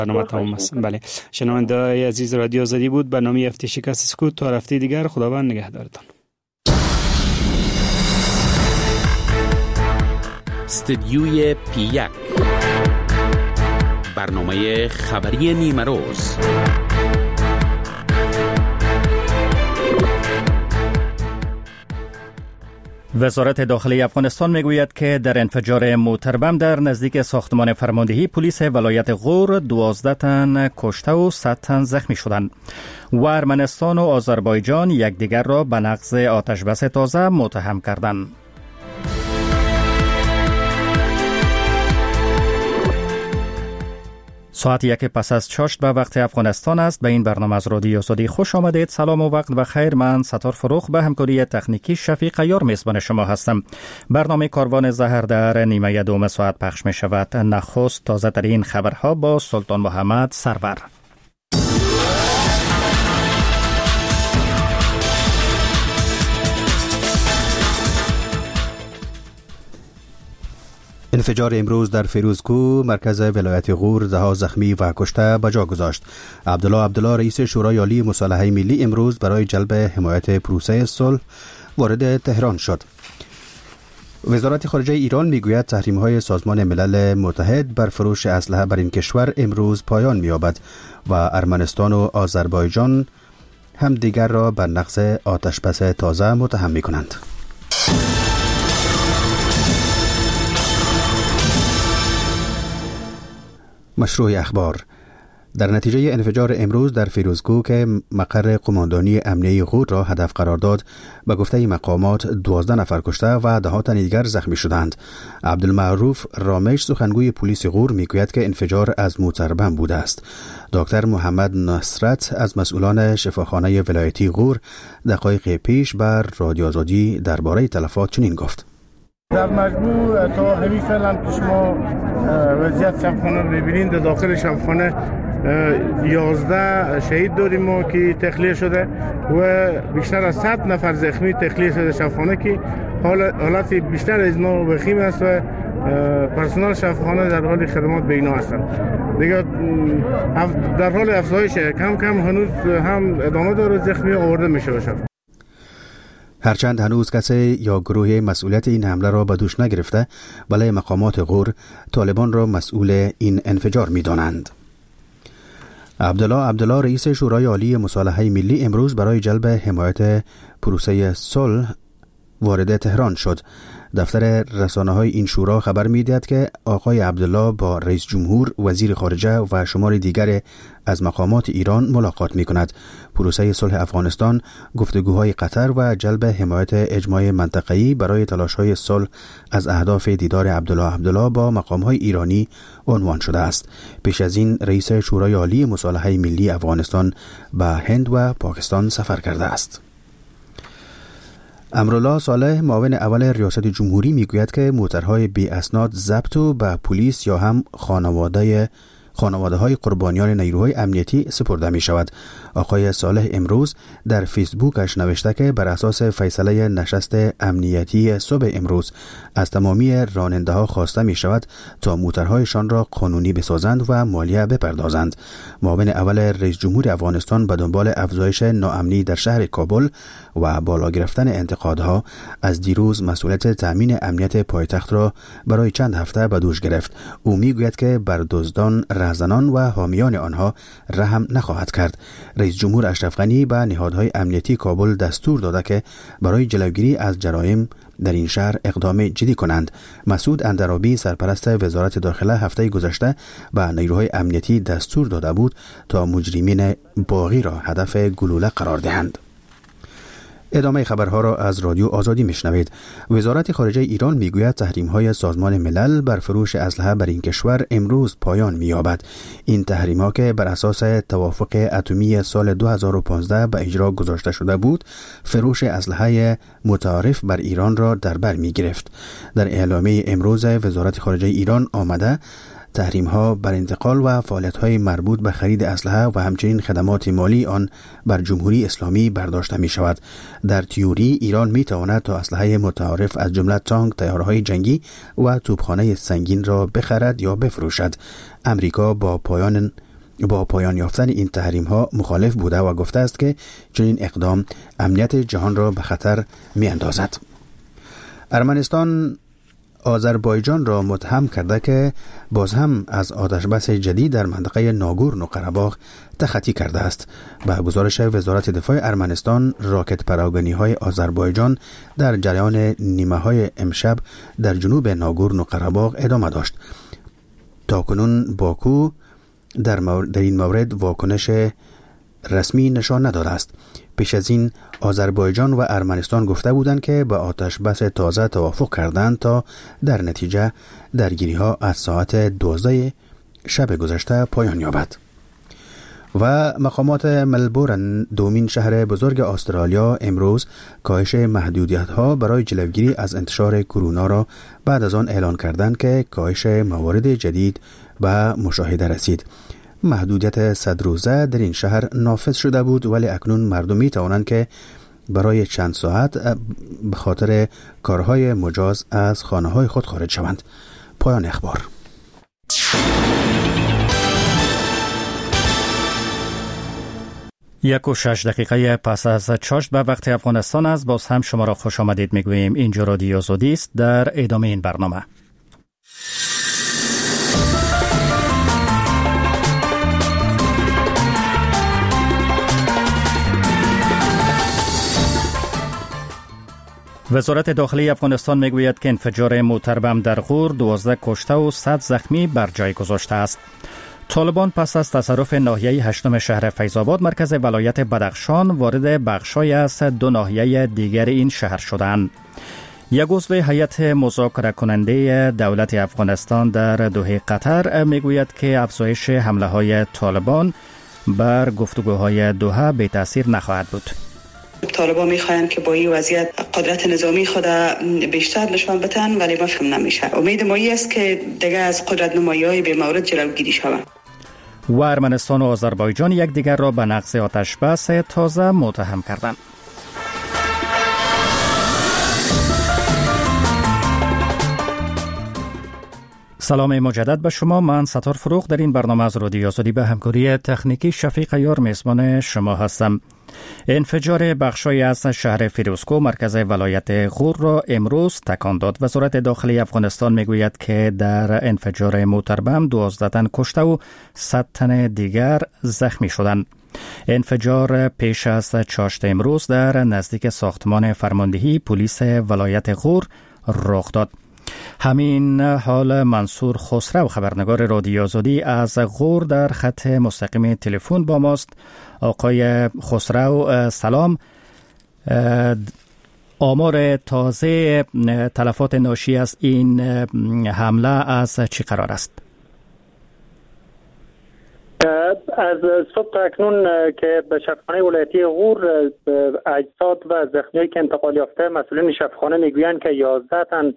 برنامه تمام است. بله، شنونده عزیز رادیو آزادی بود. برنامه هفته شکست سکوت تا هفته دیگر. خداوند نگهدارتان. استدیوی پی1 برنامه خبری نیمه روز. وزارت داخلی افغانستان میگوید که در انفجار موتر بم در نزدیک ساختمان فرماندهی پلیس ولایت غور 12 تن کشته و 100 تن زخمی شدند. و ارمنستان و آذربایجان یکدیگر را به نقض آتشبس تازه متهم کردند. ساعت 1 پس از چاشت به وقت افغانستان است. به این برنامه از رادیو آزادی خوش آمدید. سلام و وقت بخیر. من ستار فروخ به همکاری تکنیکی شفیق یار میزبان شما هستم. برنامه کاروان زهر در نیمه دوم ساعت پخش می شود. نخست تازه ترین خبرها با سلطان محمد سرور. انفجار امروز در فیروزکو مرکز ولایت غور 10 زخمی و کشته به جا گذاشت. عبدالله رئیس شورای عالی مصالحه ملی امروز برای جلب حمایت پروسه صلح وارد تهران شد. وزارت خارجه ایران میگوید تحریم‌های سازمان ملل متحد بر فروش اسلحه بر این کشور امروز پایان می‌یابد و ارمنستان و آذربایجان هم دیگر را بر نقض آتشبس تازه متهم می‌کنند. مشروع اخبار. در نتیجه انفجار امروز در فیروزکو که مقر قماندانی امنیه غور را هدف قرار داد، به گفته مقامات 12 نفر کشته و 10 تن دیگر زخمی شدند. عبدالمعروف رامش سخنگوی پلیس غور میگوید که انفجار از موتر بم بوده است. دکتر محمد نصرت از مسئولان شفاخانه ولایتی غور دقایق پیش بر رادیو آزادی درباره تلفات چنین گفت: در مجموع تا همین فعلا که شما وضعیت شبخانه رو ببینید، در داخل شبخانه 11 شهید داریم ما که تخلیه شده و بیشتر از 100 نفر زخمی تخلیه شده شبخانه که حالت بیشتر از ما وخیم است و پرسنل شفاخانه در حال خدمات به اینا هستند. دیگه در حال افزایش کم کم هنوز هم ادامه داره، زخمی آورده میشه بشه. هرچند هنوز کسی یا گروه مسئولیت این حمله را به دوش نگرفته، ولی مقامات غور طالبان را مسئول این انفجار می دانند. عبدالله رئیس شورای عالی مصالحه ملی امروز برای جلب حمایت پروسه صلح وارد تهران شد. دفتر رسانه‌های این شورا خبر می‌دهد که آقای عبدالله با رئیس جمهور، وزیر خارجه و شمار دیگر از مقامات ایران ملاقات می‌کند. پروسه صلح افغانستان گفتگوهای قطر و جلب حمایت اجماع منطقه‌ای برای تلاش‌های صلح از اهداف دیدار عبدالله با مقام‌های ایرانی عنوان شده است. پیش از این رئیس شورای عالی مصالحه ملی افغانستان به هند و پاکستان سفر کرده است. امرالله صالح معاون اول ریاست جمهوری میگوید که موترهای بی اسناد ضبط و به پلیس یا هم خانواده های قربانیان نیروهای امنیتی سپرده می شود. آقای صالح امروز در فیسبوکش نوشته که بر اساس فیصله نشست امنیتی صبح امروز از تمامی راننده ها خواسته می شود تا موترهایشان را قانونی بسازند و مالیه بپردازند. معاون اول رئیس جمهور افغانستان به دنبال افزایش ناامنی در شهر کابل و بالا گرفتن انتقادها از دیروز مسئولیت تامین امنیت پایتخت را برای چند هفته به دوش گرفت. او میگوید که بر دزدان، رهزنان و حامیان آنها رحم نخواهد کرد. رئیس جمهور اشرف غنی به نهادهای امنیتی کابل دستور داده که برای جلوگیری از جرایم در این شهر اقدام جدی کنند. مسعود اندرابی سرپرست وزارت داخله هفته گذشته به نیروهای امنیتی دستور داده بود تا مجرمین باغی را هدف گلوله قرار دهند. ادامه خبرها را از رادیو آزادی میشنوید. وزارت خارجه ایران میگوید تحریم‌های سازمان ملل بر فروش اسلحه بر این کشور امروز پایان می‌یابد. این تحریم‌ها که بر اساس توافق اتمی سال 2015 به اجرا گذاشته شده بود، فروش اسلحه متعارف بر ایران را در بر می‌گرفت. در اعلامیه امروز وزارت خارجه ایران آمده تحریم‌ها بر انتقال و فعالیت‌های مربوط به خرید اسلحه و همچنین خدمات مالی آن بر جمهوری اسلامی برداشته می‌شود. در تئوری ایران می‌تواند تا اسلحه متعارف از جمله تانک، طیاره‌های جنگی و توپخانه سنگین را بخرد یا بفروشد. امریکا با پایان با پایان یافتن این تحریم ها مخالف بوده و گفته است که چنین اقدام امنیت جهان را به خطر می اندازد. ارمنستان آذربایجان را متهم کرده که باز هم از آتشبس جدید در منطقه ناگورنو قره‌باغ تخطی کرده است. به گزارش وزارت دفاع ارمنستان، راکت پراگنی های آذربایجان در جریان نیمه های امشب در جنوب ناگورنو قره‌باغ ادامه داشت. تاکنون باکو در این مورد واکنش رسمی نشان نداده است. پیش از این آذربایجان و ارمنستان گفته بودند که به آتش بس تازه توافق کردند تا در نتیجه درگیری ها از ساعت 12 شب گذشته پایان یابد. و مقامات ملبورن، دومین شهر بزرگ استرالیا، امروز کاهش محدودیت ها برای جلوگیری از انتشار کرونا را بعد از آن اعلان کردند که کاهش موارد جدید به مشاهده رسید. محدودیت 100 روزه در این شهر نافذ شده بود، ولی اکنون مردم می توانند که برای چند ساعت به خاطر کارهای مجاز از خانه های خود خارج شوند. پایان اخبار. یک و 6 دقیقه پس از چاشت به وقت افغانستان است. باز هم شما را خوش آمدید میگوییم. اینجا رادیو آزادی است. در ادامه این برنامه وزارت داخلی افغانستان میگوید که انفجار موتر بم در غور 12 کشته و 100 زخمی بر جای گذاشته است. طالبان پس از تصرف ناحیه 8 شهر فیض‌آباد مرکز ولایت بدخشان وارد بخش‌های از 2 ناحیه دیگر این شهر شدند. یک عضو هیئت مذاکره کننده دولت افغانستان در دوحه قطر میگوید که افزایش حمله‌های طالبان بر گفتگوهای دوحه بی تأثیر نخواهد بود. طالبان میخواهند که با این وضعیت قدرت نظامی خود بیشتر نشان بدن، ولی مفهوم نمیشه. امید ما است که دیگه از قدرت نمایی‌های به مورد جلوگیری شود. و ارمنستان و آذربایجان یکدیگر را به نقض آتشبس تازه متهم کردند. سلام مجدد به شما. من ستار فروغ در این برنامه از رادیو آزادی به همکاری تکنیکی شفیق عیار میزبان شما هستم. انفجار بخشی از شهر فیروزکوه مرکز ولایت غور را امروز تکان داد. وزارت داخلی افغانستان میگوید که در انفجار موتر بم 12 تن کشته و 100 تن دیگر زخمی شدند. انفجار پیش از چاشت امروز در نزدیک ساختمان فرماندهی پلیس ولایت غور رخ داد. همین حال منصور خسرو خبرنگار رادیو آزادی از غور در خط مستقیم تلفن با ماست. آقای خسرو سلام. آمار تازه تلفات ناشی از این حمله از چی قرار است؟ از صبح اکنون که به شفاخانه ولایتی غور اجساد و زخمیایی که انتقال یافته مسئولین شفاخانه میگویند که 11 تن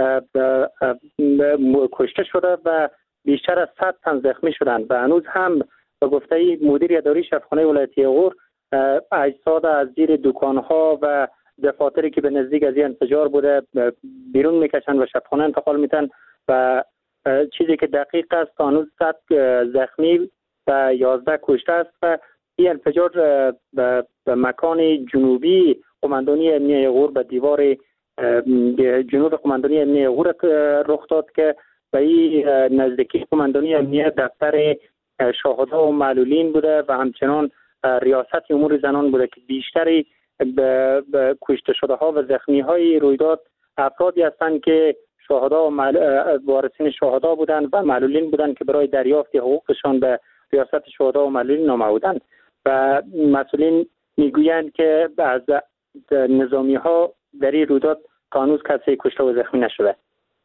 کشته شده و بیشتر از 100 تن زخمی شدند و هنوز هم به گفته مدیر اداری شفاخانه ولایتی غور اجساد از زیر دکانها و دفاتری که به نزدیک از این انفجار بوده بیرون میکشند و شفاخانه انتقال میتن و چیزی که دقیق است هنوز 100 زخمی و 11 کشته است و این انفجار به مکان جنوبی قماندانی امنیه غور به دیوار جنوب قماندانی امنیه غور رخ داد که به این نزدیکی قماندانی امنیه دفتر شهدا و معلولین بوده و همچنان ریاست امور زنان بوده که بیشتری به کشته شده ها و زخمی های رویداد افرادی هستند که شهدا و وارثین شهدا بودند و معلولین بودند که برای دریافت حقوقشان به ریاست شهدا و معلولین نامه و مسئولین میگویند که از نظامی ها در این رویداد هنوز کسی کشته و زخمی نشده.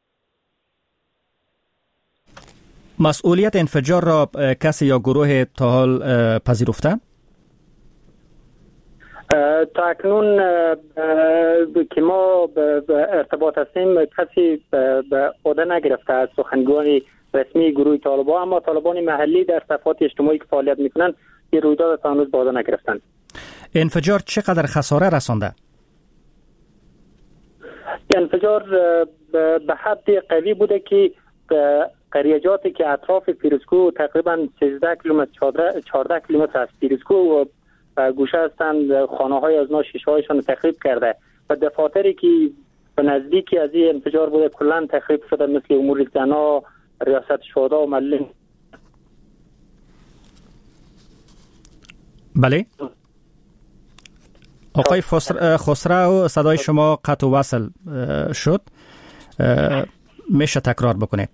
مسئولیت انفجار را کسی یا گروه تا حال پذیرفته؟ تا اکنون که ما به ارتباط هستیم کسی به عهده نگرفته از سخنگوی رسمی گروه طالبان، اما طالبان محلی در صفحات اجتماعی که فعالیت میکنند این رویداد تا هنوز به عهده نگرفتند. انفجار چقدر خساره رسانده؟ انفجار به حد قوی بوده که قریجاتی که اطراف فیروزکوه تقریبا 13 کیلومتر 14 کیلومتر از فیروزکوه گوشه هستند، خانه های از شیشه هایشان تخریب کرده و دفاتری که به نزدیکی از این انفجار بوده کلا تخریب شده، مثل امور زنا، ریاست شهدا و ملین. بله آقای خسرو، صدای شما قطع و وصل شد، میشه تکرار بکنه؟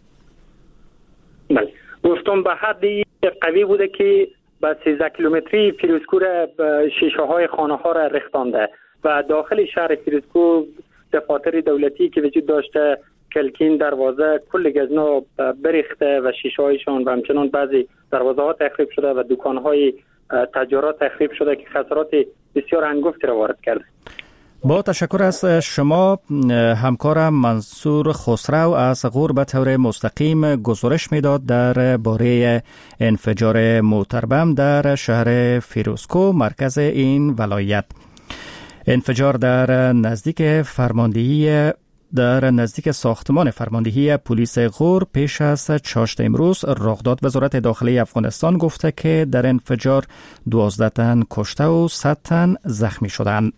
بله گفتم به حد قوی بوده که با 13 کیلومتری فیروزکوه شیشه های خانه ها را ریختانده و داخل شهر فیروزکوه دفاتر دولتی که وجود داشته، کلکین، دروازه، کل گزنا بریخته و شیشه هایشان و همچنان بعضی دروازه ها تخریب شده و دکان های تجارت تخریب شده که خسارات بسیار انگفتی را وارد کرده. با تشکر از شما. همکارم منصور خسرو از غور به طور مستقیم گزارش میداد در باره انفجار موتر بم در شهر فیروزکوه، مرکز این ولایت. انفجار در نزدیک ساختمان فرماندهی پلیس غور پیش از چاشت امروز رخ داد. وزارت داخلی افغانستان گفته که در انفجار 12 تن کشته و 100 تن زخمی شدند.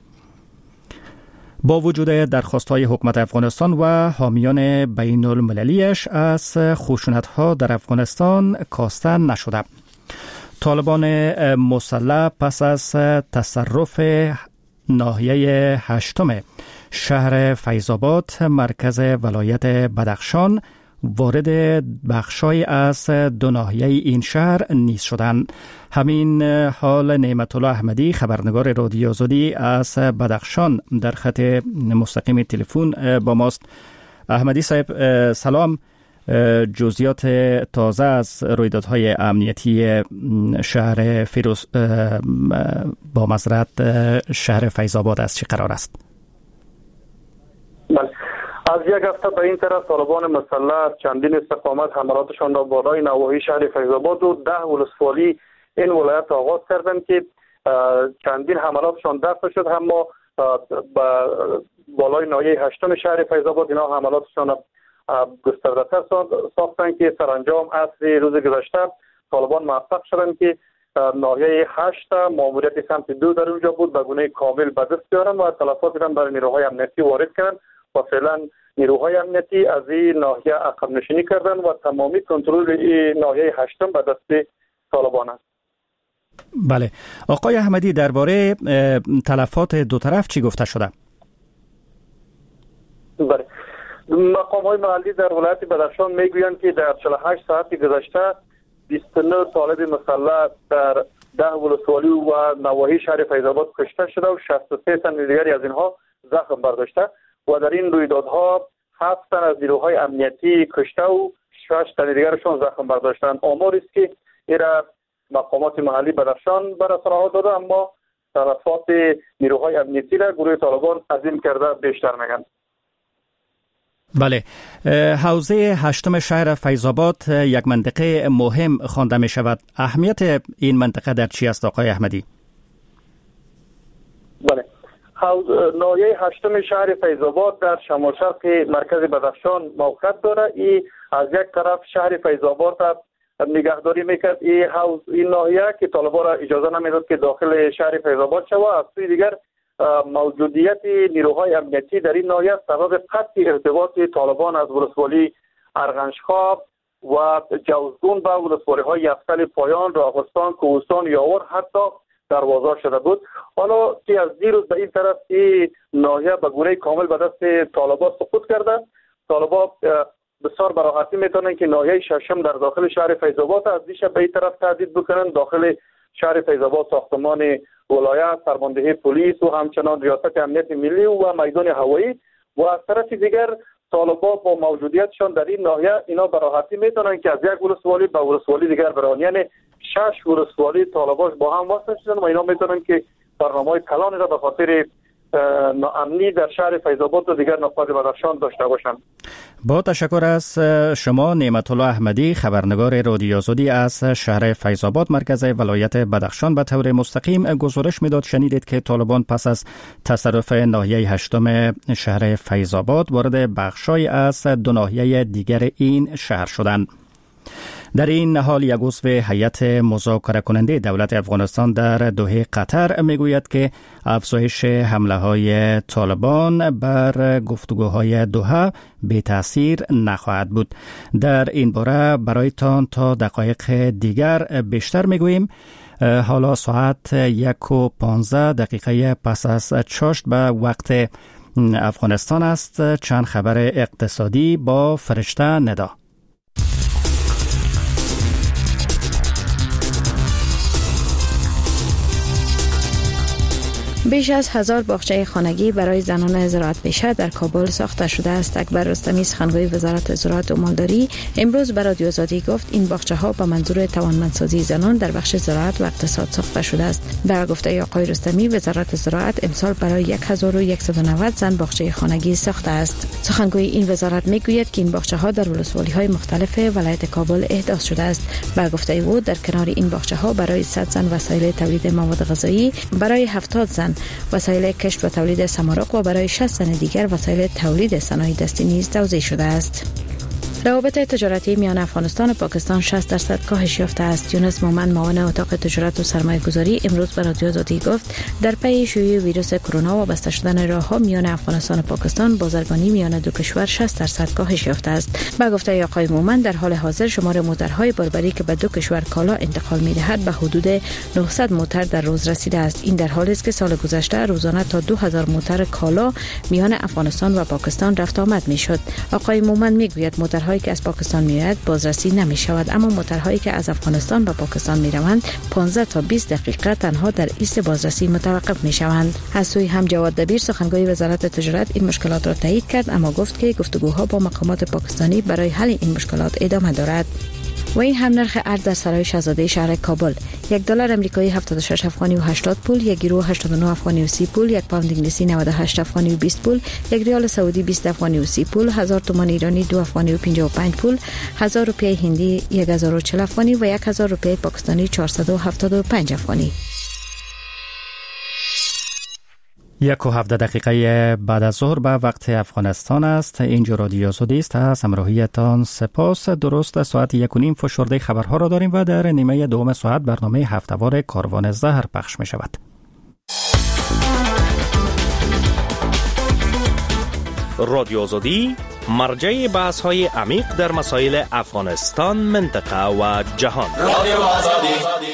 با وجود درخواست‌های حکومت افغانستان و حامیان بین المللیش از خشونت‌ها در افغانستان کاسته نشده. طالبان مسلح پس از تصرف ناحیه 8 شهر فیض‌آباد مرکز ولایت بدخشان وارد بخشای از 2 ناحیه این شهر نیز شدند. همین حال نعمت الله احمدی خبرنگار رادیو آزادی از بدخشان در خط مستقیم تلفن با ماست. احمدی صاحب سلام. جزئیات تازه از رویدادهای امنیتی شهر با معذرت شهر فیض‌آباد از چه قرار است؟ بله. از یک هفته به این طرف طالبان مسلح چندین استقامت حملاتشان را بالای نواحی شهر فیض‌آباد و 10 ولسوالی این ولایت آغاز کردند که چندین حملاتشان دفع شد، اما بالای ناحیه 8 شهر فیض‌آباد اینا حملاتشان گسترده‌تر ساختند که سرانجام عصر روز گذشته طالبان موفق شدند که ناحیه 8 ماموریت سمت 2 در اونجا بود به گونه کامل به دست بیارن و تلفات را برای نیروهای امنیتی وارد کردند و فعلا نیروهای امنیتی از این ناحیه عقب نشینی کردند و تمامی کنترل این ناحیه 8 به دست طالبان است. بله آقای احمدی، درباره تلفات دو طرف چی گفته شده؟ بله مقام‌های محلی در ولایت بدخشان میگویند که در 48 ساعت گذشته 29 طالب مسلح در 10 ولسوالی و نواحی شهر فیض‌آباد کشته شده و 63 تن دیگری از اینها زخم برداشته و در این رویدادها 7 تن از نیروهای امنیتی کشته و 6 تن دیگرشون زخم برداشتند. آماری است که ایرا مقامات محلی بدخشان به رسانه‌ها داده، اما تلفات نیروهای امنیتی را گروه طالبان عظیم کرده بیشتر میگن. بله، حوزه 8 شهر فیض‌آباد یک منطقه مهم خوانده می شود. اهمیت این منطقه در چی است آقای احمدی؟ بله، ناحیه 8 شهر فیض‌آباد در شمال شرق مرکز بدخشان موقعیت داره. این از یک طرف شهر فیض‌آباد نگهداری میکرد، این ناحیه که طالبان را اجازه نمیداد که داخل شهر فیض‌آباد شود. از سوی دیگر موجودیت نیروهای امنیتی در این ناحیه سبب قطع ارتباط طالبان از ولسوالی ارغنجخواب و جوزگون به ولسوالی‌های یفتل پایان، راغستان، کوهستان، یاور حتی دروازه شده بود. حالا که از دیروز به این طرف این ناحیه به گونه کامل به دست طالبان سقوط کرده، طالبان بسیار به راحتی میتونن که ناحیه 6 در داخل شهر فیض‌آباد از دیشب به این طرف تهدید بکنن. داخل شهر فیض‌آباد ساختمان ولایت، فرماندهی پلیس و همچنان ریاست امنیت ملی و میدان هوایی و از طرف دیگر طالبان با موجودیتشان در این ناحیه اینا به راحتی میتونن که از یک ولسوالی به ولسوالی دیگر برن، یعنی 6 ولسوالی طالبان با هم وصل شدن و اینا میتونن که برنامه‌های کلان را به خاطر ناامنی در شهر فیض آباد و دیگر نقاط بدخشان داشته باشند. با تشکر از شما نعمت الله احمدی، خبرنگار رادیو آزادی از شهر فیض آباد مرکز ولایت بدخشان. به طور مستقیم گزارش میداد شنیدید که طالبان پس از تصرف ناحیه 8 شهر فیض آباد وارد بخشای از 2 ناحیه دیگر این شهر شدند. در این حال یک عضو هیئت مذاکره کننده دولت افغانستان در دوحه قطر میگوید که افزایش حمله های طالبان بر گفتگوهای دوحه بی تاثیر نخواهد بود. در این باره برایتان تا دقایق دیگر بیشتر میگوییم. حالا ساعت 1:15 پس از چاشت به وقت افغانستان است. چند خبر اقتصادی با فرشته ندا. بیش از 1000 باغچه خانگی برای زنان زراعت پیشه در کابل ساخته شده است. اکبر رستمی سخنگوی وزارت زراعت و مالداری امروز به رادیو آزادی گفت این باغچه ها به منظور توانمندسازی زنان در بخش زراعت و اقتصاد ساخته شده است. در گفته آقای رستمی وزارت زراعت امسال برای 1190 زن باغچه خانگی ساخته است. سخنگوی این وزارت میگوید که این باغچه ها در ولسوالی های مختلف ولایت کابل احداث شده است. به گفته او در کنار این باغچه ها برای 100 زن وسایل تولید مواد غذایی، برای 70 زن وسایل کشت و تولید سمارق و برای 60 زن دیگر وسایل تولید صنایع دستی نیز توزیع شده است. روابط تجارتی میان افغانستان و پاکستان 60% کاهش یافته است. یونس مومن معاون اتاق تجارت و سرمایه‌گذاری امروز به رادیو آزادی گفت در پی شیوع ویروس کرونا و بسته شدن راه‌ها میان افغانستان و پاکستان بازرگانی میان دو کشور 60% کاهش یافته است. به گفته آقای مومن در حال حاضر شمار موترهای باربری که به دو کشور کالا انتقال می‌دهد به حدود 900 موتر در روز رسیده است. این در حالی است که سال گذشته روزانه تا 2000 موتر کالا میان افغانستان و پاکستان رفت آمد می‌شد. آقای مومن می‌گوید موترهای که از پاکستان میآید بازرسی نمی شود، اما موترهایی که از افغانستان به پاکستان می روند 15 تا 20 دقیقه تنها در ایست بازرسی متوقف می شوند. از سوی هم جواد دبیر سخنگوی وزارت تجارت این مشکلات را تایید کرد، اما گفت که گفتگوها با مقامات پاکستانی برای حل این مشکلات ادامه دارد. و این هم نرخ ارز در سرای شاهزاده شهر کابل: $1 آمریکایی 76 افغانی و 80 پول، 1 یورو 89 افغانی و 30 پول، 1 پوند انگلیسی 98 افغانی و 20 پول، 1 ریال سعودی 20 افغانی و 30 پول، 1000 تومان ایرانی 2 افغانی و 55 پول، 1000 روپیه هندی 1040 افغانی و 1000 روپیه پاکستانی 475 افغانی. 1:17 بعد از ظهر به وقت افغانستان است. اینجا رادیو آزادی است. از همراهیتان سپاس. درست ساعت 1:30 فشرده خبرها را داریم و در نیمه دوم ساعت برنامه هفته‌وار کاروان زهر پخش می شود. رادیو آزادی مرجع بحث‌های عمیق در مسائل افغانستان، منطقه و جهان. رادیو آزادی.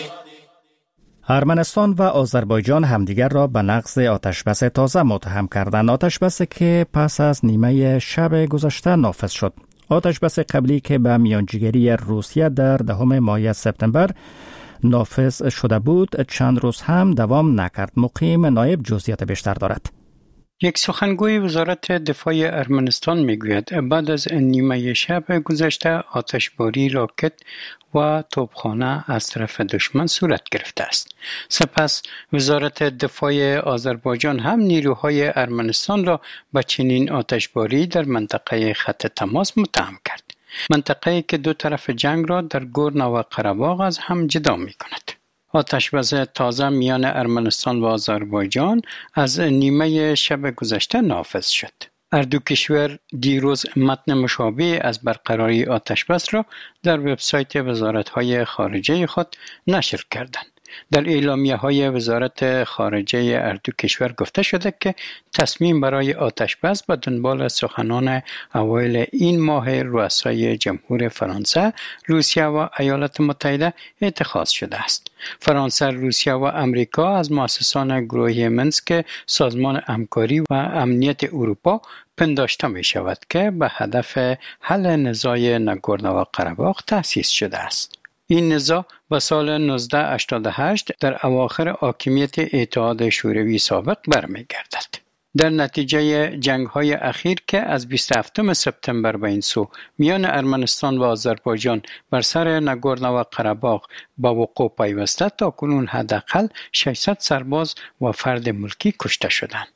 ارمنستان و آذربایجان همدیگر را به نقض آتشبس تازه متهم کردند. آتشبسی که پس از نیمه شب گذشته نافذ شد. آتشبس قبلی که به میانجیگری روسیه در 10 ماه سپتامبر نافذ شده بود چند روز هم دوام نکرد. مقیم نایب جزئیات بیشتر دارد. یک سخنگوی وزارت دفاع ارمنستان میگوید بعد از نیمه شب گذشته آتشباری راکت و توپخانه از طرف دشمن صورت گرفته است. سپس وزارت دفاع آذربایجان هم نیروهای ارمنستان را به چنین آتشباری در منطقه خط تماس متهم کرد. منطقه‌ای که دو طرف جنگ را در گورنو و قره‌باغ از هم جدا می‌کند. آتشبس تازه میان ارمنستان و آذربایجان از نیمه شب گذشته نافذ شد. هر دو کشور دیروز متن مشابه از برقراری آتشبس را در وبسایت وزارت‌های خارجه خود نشر کردند. در اعلامیه‌های وزارت خارجه هر دو کشور گفته شده که تصمیم برای آتشبس به دنبال سخنان اوایل این ماه رؤسای جمهور فرانسه، روسیه و ایالات متحده اتخاذ شده است. فرانسه، روسیه و امریکا از مؤسسان گروه منسک سازمان همکاری و امنیت اروپا پنداشته می شود که به هدف حل نزاع ناگورنو و قره‌باغ تأسیس شده است. این نزاع به سال 1988 در اواخر حاکمیت اتحاد شوروی سابق برمیگردد. در نتیجه جنگ‌های اخیر که از 27 سپتامبر به این سو میان ارمنستان و آذربایجان بر سر ناگورنو و قره‌باغ به وقوع پیوسته، تاکنون حداقل 600 سرباز و فرد ملکی کشته شدند.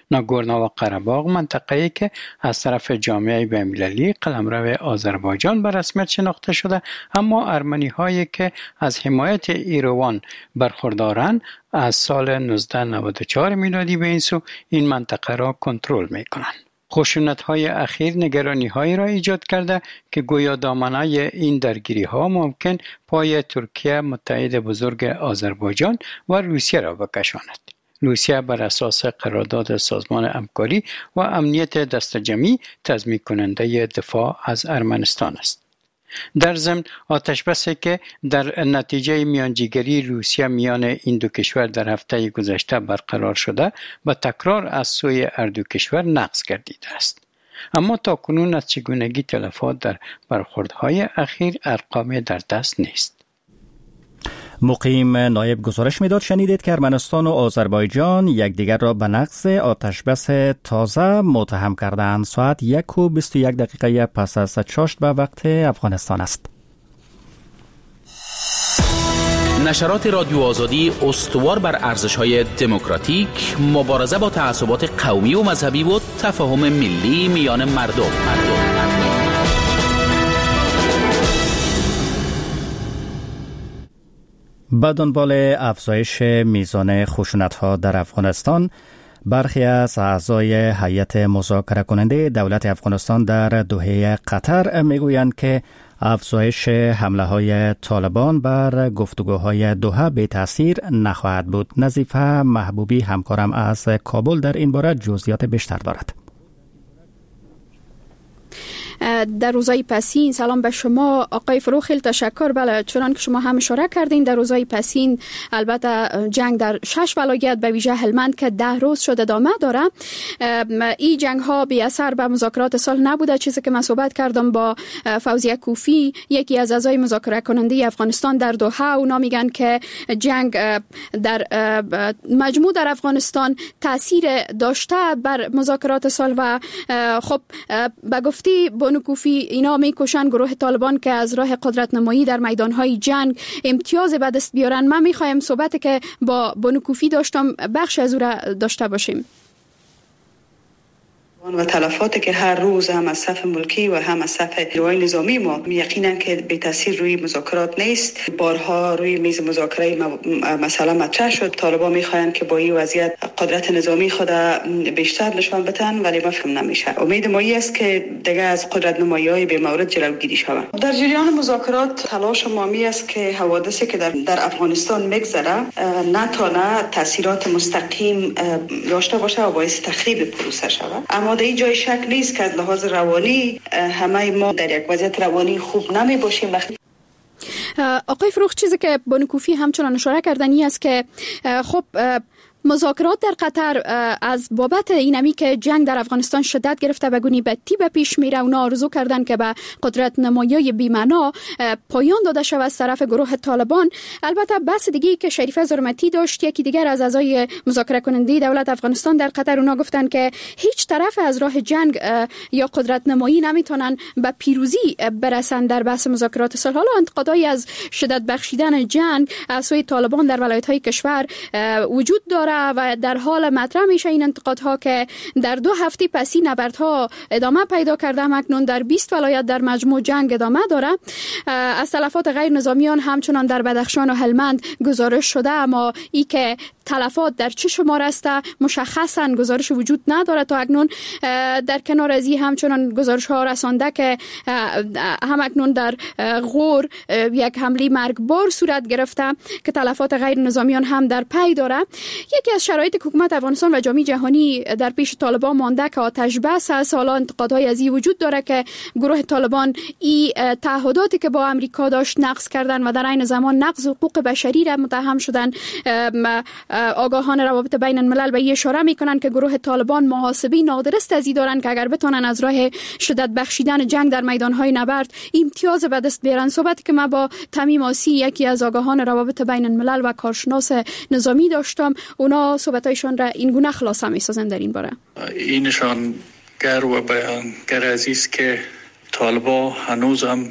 ناگورنو قره‌باغ منطقه‌ای که از طرف جامعه بین‌المللی قلمرو آذربایجان به رسمیت شناخته شده، اما ارمنی‌هایی که از حمایت ایروان برخوردارند از سال 1994 میلادی به این سو این منطقه را کنترل می‌کنند. خشونت‌های اخیر نگرانی‌هایی را ایجاد کرده که گویا دامنه این درگیری‌ها ممکن پای ترکیه متحد بزرگ آذربایجان و روسیه را بکشاند. روسیه بر اساس قرارداد سازمان همکاری و امنیت دست جمعی تضمین کننده دفاع از ارمنستان است. در ضمن آتشبسی که در نتیجه میانجیگری روسیه میان این دو کشور در هفته گذشته برقرار شده به تکرار از سوی هر دو کشور نقض گردیده است. اما تاکنون از چگونگی تلفات در برخوردهای اخیر ارقامی در دست نیست. مقیم نایب گزارش میداد شنیدید که ارمنستان و آذربایجان یکدیگر را به نقض آتشبس تازه متهم کردند. ساعت 1:21 پس از چاشت به وقت افغانستان است. نشرات رادیو آزادی استوار بر ارزش‌های دموکراتیک، مبارزه با تعصبات قومی و مذهبی و تفاهم ملی میان مردم. با دنبال افزایش میزان خشونت‌ها در افغانستان، برخی از اعضای هیئت مذاکره کننده دولت افغانستان در دوحه قطر میگویند که افزایش حمله‌های طالبان بر گفتگوهای دوحه به تأثیر نخواهد بود. نظیفه محبوبی همکارم از کابل در این باره جزئیات بیشتر دارد. در روزهای پسین، سلام به شما آقای فروغ، خیلی تشکر. بله، چنان که شما هم اشاره کردین، در روزهای پسین البته جنگ در 6 ولایت به ویژه هلمند که 10 روز شده ادامه داره. این جنگ ها بی اثر به مذاکرات صلح نبوده. چیزی که من صحبت کردم با فوزیه کوفی، یکی از اعضای مذاکره کننده افغانستان در دوحه، اونا میگن که جنگ در مجموع در افغانستان تاثیر داشته بر مذاکرات صلح و خب به گفتی بانو کوفی اینا میکوشن گروه طالبان که از راه قدرت نمایی در میدانهای جنگ امتیاز به دست بیارن. من میخوایم صحبتی که با بانو کوفی داشتم بخش از او را داشته باشیم. و تلفاتی که هر روز هم از صف ملکی و هم از صف نیروهای نظامی ما یقینا که به تاثیر روی مذاکرات نیست. بارها روی میز مذاکره مثلا مطرح شد، طالبان میخواهند که با این وضعیت قدرت نظامی خود بیشتر نشان بدن، ولی مفهوم نمیشه. امید ما است که دیگه از قدرت نمایی‌های به مورد جلوگیری شود. در جریان مذاکرات تلاش ما است که حوادثی که در افغانستان میگذره نتونه تاثیرات مستقیم داشته باشه و باعث تخریب پروسه شود. اما در این جای شک نیست که از لحاظ روانی همه ما در یک وضعیت روانی خوب نمی باشیم. آقای فروغ، چیزی که بانو کوفی همچنان اشاره کردن این است که خب مذاکرات در قطر از بابت اینمی که جنگ در افغانستان شدت گرفته و گونی بدی به پیش میره، اونا آرزو کردن که به قدرت نمایی بی‌معنا پایان داده شود از طرف گروه طالبان. البته بحث دیگه که شریفه زرمتی داشت، یکی دیگر از اعضای مذاکره کننده دولت افغانستان در قطر، اونا گفتن که هیچ طرف از راه جنگ یا قدرت نمایی نمیتونن به پیروزی برسن در بحث مذاکرات صلح. حالا انتقادایی از شدت بخشیدن جنگ از سوی طالبان در ولایت‌های کشور وجود داره و در حال مطرح میشه این انتقادها که در 2 هفته پسی نبردها ادامه پیدا کرده. اکنون در 20 ولایت در مجموع جنگ ادامه داره. از تلفات غیر نظامیان همچنان در بدخشان و هلمند گزارش شده، اما ای که تلفات در چه شمار است مشخصا گزارش وجود نداره تا اکنون. در کنار از این همچنان گزارش ها رسانده که هم اکنون در غور یک حمله مرگبار صورت گرفته که تلفات غیر نظامیان هم در پی داره. یکی از شرایط که حکومت افغانستان و جامعه جهانی در پیش طالبان مانده که آتش بس است. حالا انتقادهای از این وجود داره که گروه طالبان این تعهداتی که با امریکا داشت نقض کردن و در عین زمان نقض حقوق بشری را متهم شدن. آگاهان روابط بین الملل به اشاره میکنن که گروه طالبان محاسبه نادرست از این دارن که اگر بتونن از راه شدت بخشیدن جنگ در میدانهای نبرد امتیاز به دست بیارن. صحبتی که من با تمیم آسی، یکی از آگاهان روابط بین الملل و کارشناس نظامی داشتم، اونا صحبتایشان را این گونه خلاصه میسازن در این باره. اینشان گر و بیانگر عزیز که طالبا هنوز هم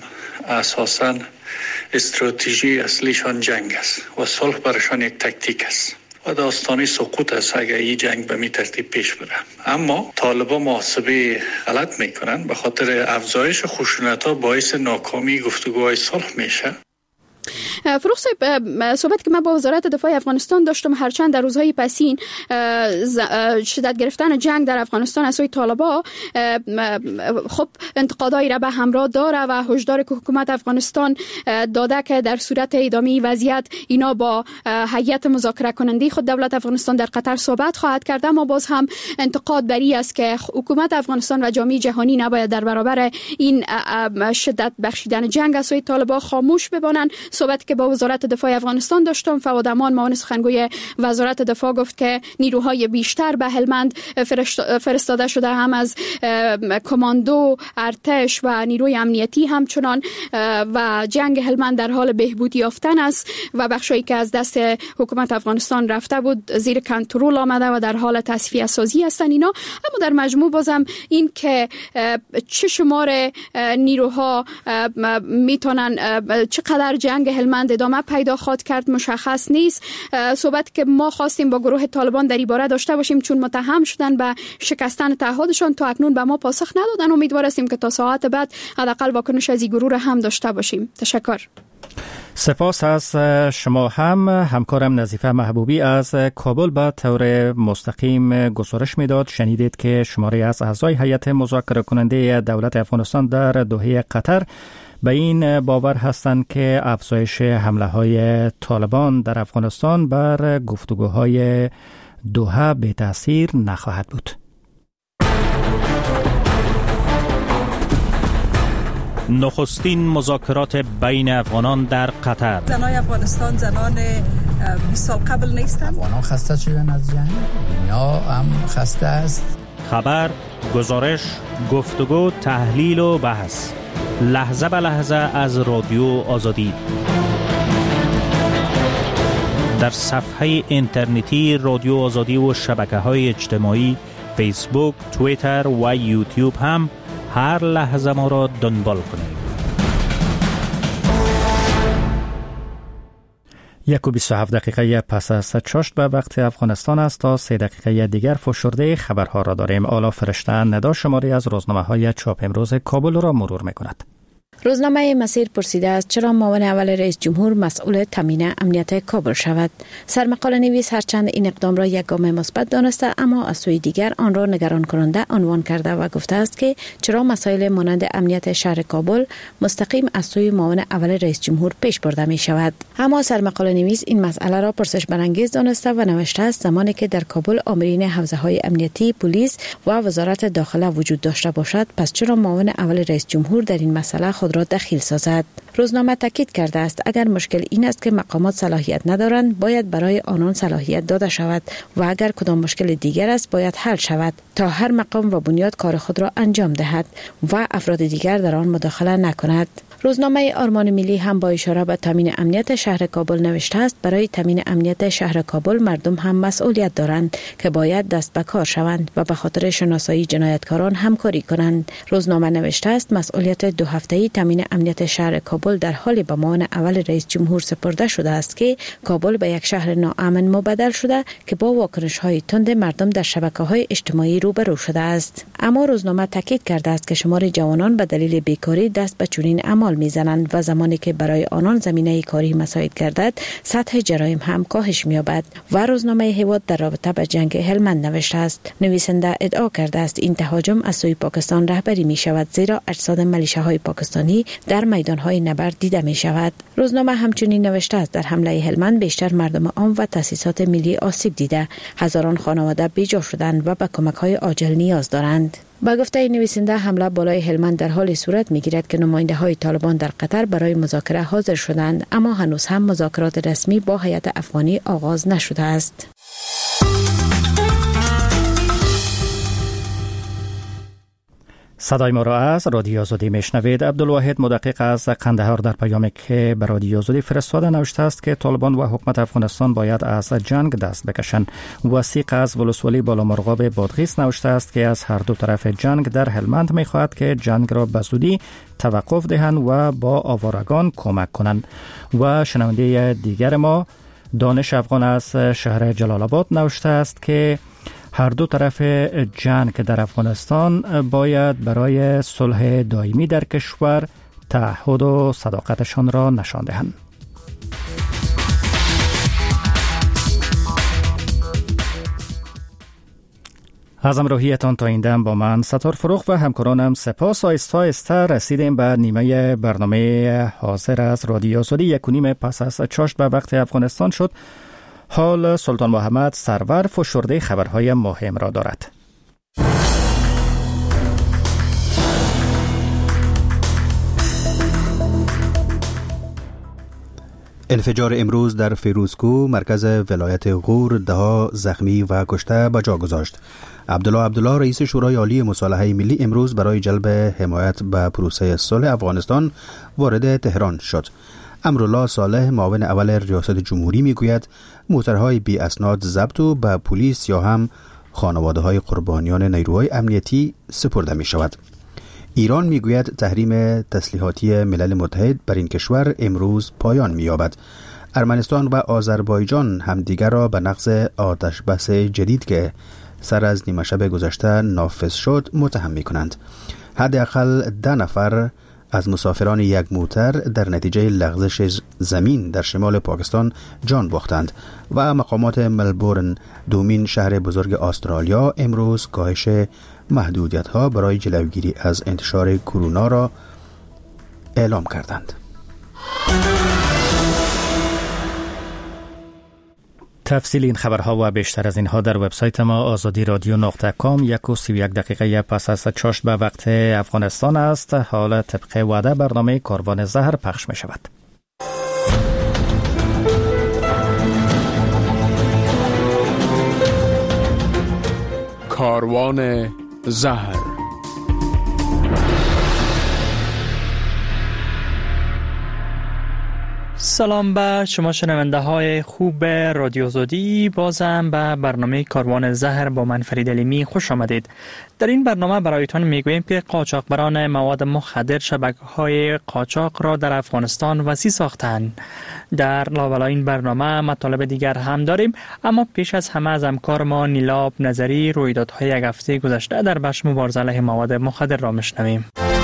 اساساً استراتژی اصلیشان جنگ است و صلح برشان یک تکتیک است و داستانی سقوط است اگر این جنگ به می ترتیب پیش بره. اما طالبان محاسبه غلط میکنن، به خاطر افزایش خشونت‌ها باعث ناکامی گفتگوهای صلح میشه. فروخ صاحب، صحبت که من با وزارت دفاع افغانستان داشتم، هرچند در روزهای پسین شدت گرفتن جنگ در افغانستان از سوی طالبان خب انتقادایی را به همراه داره و هشدار که حکومت افغانستان داده که در صورت ادامه وضعیت اینا با هیئت مذاکره کننده خود دولت افغانستان در قطر صحبت خواهد کرد. اما باز هم انتقاد بری است که حکومت افغانستان و جامعه جهانی نباید در برابر این شدت بخشیدن جنگ از سوی طالبان خاموش بمانند. صحبت که با وزارت دفاع افغانستان داشتم، فواد امان معاون سخنگوی وزارت دفاع گفت که نیروهای بیشتر به هلمند فرستاده شده، هم از کماندو، ارتش و نیروی امنیتی همچنان، و جنگ هلمند در حال بهبود یافتن است و بخشایی که از دست حکومت افغانستان رفته بود زیر کنترل آمده و در حال تصفیه سازی هستند اینا. اما در مجموع بازم این که چه شمار نیروها میتونن چقدر جنگ هلمند ادامه پیدا خواهد کرد مشخص نیست. صحبت که ما خواستیم با گروه طالبان در این باره داشته باشیم، چون متهم شدن به شکستن تعهدشان، تا اکنون به ما پاسخ ندادن. امیدوار هستیم که تا ساعت بعد حداقل واکنش از این گروه را هم داشته باشیم. تشکر. سپاس از شما هم. همکارم نظیفه محبوبی از کابل به طور مستقیم گزارش میداد. شنیدید که شماری از اعضای هیئت مذاکره کننده دولت افغانستان در دوحه قطر به این باور هستند که افزایش حمله های طالبان در افغانستان بر گفتگوهای دوحه بی تأثیر نخواهد بود. نخستین مذاکرات بین افغانان در قطر. زنای افغانستان زنان 20 سال قبل نیستند. افغانان خسته شدن از جنگ، دنیا هم خسته است. خبر، گزارش، گفتگو، تحلیل و بحث، لحظه به لحظه از رادیو آزادی. در صفحه اینترنتی رادیو آزادی و شبکه‌های اجتماعی فیسبوک، توییتر و یوتیوب هم هر لحظه ما را دنبال کنید. 1:27 پس از چاشت به وقت افغانستان است. تا 3 دقیقه دیگر فشرده خبرها را داریم. آلا فرشته ندا شماری از روزنامه‌های چاپ امروز کابل را مرور می‌کند. روزنامه مسیر پرسیده است چرا معاون اول رئیس جمهور مسئول تامین امنیت کابل شود. سرمقاله نویس هرچند این اقدام را یک گام مثبت دانسته، اما از سوی دیگر آن را نگران کننده عنوان کرده و گفته است که چرا مسائل مانند امنیت شهر کابل مستقیم از سوی معاون اول رئیس جمهور پیش برده می شود. اما سرمقاله نویس این مسئله را پرسش برانگیز دانسته و نوشته است زمانی که در کابل آمرین حوزه‌های امنیتی، پلیس و وزارت داخله وجود داشته باشد، پس چرا معاون اول رئیس جمهور در این مسئله خود را دخیل سازد؟ روزنامه تاکید کرده است اگر مشکل این است که مقامات صلاحیت ندارند، باید برای آنان صلاحیت داده شود و اگر کدام مشکل دیگر است باید حل شود تا هر مقام و بنیاد کار خود را انجام دهد و افراد دیگر در آن مداخله نکند. روزنامه آرمان ملی هم با اشاره به تامین امنیت شهر کابل نوشته است برای تامین امنیت شهر کابل مردم هم مسئولیت دارند که باید دست به کار شوند و به خاطر شناسایی جنایتکاران همکاری کنند. روزنامه نوشته است مسئولیت 2 هفته‌ای تامین امنیت شهر کابل در حالی به معاون اول رئیس جمهور سپرده شده است که کابل به یک شهر ناامن مبدل شده که با واکنش‌های تند مردم در شبکه‌های اجتماعی روبرو شده است. اما روزنامه تاکید کرده است که شمار جوانان به دلیل بیکاری دست به چنین اعمال میزنند و زمانی که برای آنان زمینه کاری مساعد گردد سطح جرایم هم کاهش می‌یابد. و روزنامه هیواد در رابطه با جنگ هلمند نوشته است نویسنده ادعا کرده است این تهاجم از سوی پاکستان رهبری می شود، زیرا اجساد ملیشه‌های پاکستانی در میدان‌های نبرد دیده می شود. روزنامه همچنین نوشته است در حمله هلمند بیشتر مردم عام و تأسیسات ملی آسیب دیده، هزاران خانواده بیجا شدند و به کمک‌های عاجل نیاز دارند. با گفته نویسنده حمله بالای هلمند در حال صورت می‌گیرد که نماینده‌های طالبان در قطر برای مذاکره حاضر شدند، اما هنوز هم مذاکرات رسمی با هیئت افغانی آغاز نشده است. صدای ما را از رادیو آزادی میشنوید. عبدالواحد مدقق از قندهار در پیامی که به رادیو آزادی فرستاده نوشته است که طالبان و حکومت افغانستان باید از جنگ دست بکشند. وثیق از ولسوالی بالامرغاب بادغیس نوشته است که از هر دو طرف جنگ در هلمند میخواهد که جنگ را به زودی توقف دهند و با آوارگان کمک کنند. و شنونده دیگر ما دانش افغان از شهر جلال آباد نوشته است که هر دو طرف جنگ در افغانستان باید برای صلح دائمی در کشور تعهد و صداقتشان را نشان دهند. از همراهیتان تا این دم با من ستار فروخ و همکارانم سپاس. آهسته آهسته رسیدیم به نیمه برنامه حاضر از رادیو آزادی. 1:30 پس از چاشت به وقت افغانستان شد. حال سلطان محمد سرور فشرده خبرهای مهم را دارد. انفجار امروز در فیروزکو مرکز ولایت غور 10 زخمی و کشته به جا گذاشت. عبدالله رئیس شورای عالی مصالحه ملی امروز برای جلب حمایت به پروسه صلح افغانستان وارد تهران شد. امرالله صالح معاون اول ریاست جمهوری میگوید موترهای بی اسناد ضبط و به پلیس یا هم خانواده‌های قربانیان نیروهای امنیتی سپرده می شود. ایران میگوید تحریم تسلیحاتی ملل متحد بر این کشور امروز پایان می‌یابد. ارمنستان و آذربایجان همدیگر را به نقض آتشبس جدید که سر از نیمه شب گذشته نافذ شد متهم می‌کنند. حداقل 10 نفر از مسافران یک موتر در نتیجه لغزش زمین در شمال پاکستان جان باختند و مقامات ملبورن، دومین شهر بزرگ استرالیا، امروز کاهش محدودیت‌ها برای جلوگیری از انتشار کرونا را اعلام کردند. تفصیل این خبرها و بیشتر از اینها در وبسایت ما azadiradyo.com. 1:31 پس از چاشت به وقت افغانستان است. حال طبق وعده برنامه کاروان زهر پخش می شود. کاروان زهر. سلام به شما شنونده های خوب رادیو آزادی. بازم به برنامه کاروان زهر با من فرید علیمی خوش آمدید. در این برنامه برایتان میگوییم که قاچاقبران مواد مخدر شبکه‌های قاچاق را در افغانستان وسیع ساختند. در لابلای این برنامه مطالب دیگر هم داریم، اما پیش از همه از همکار ما نیلاب نظری رویدادهای یک هفته گذشته در بخش مبارزه علیه مواد مخدر را میشنویم.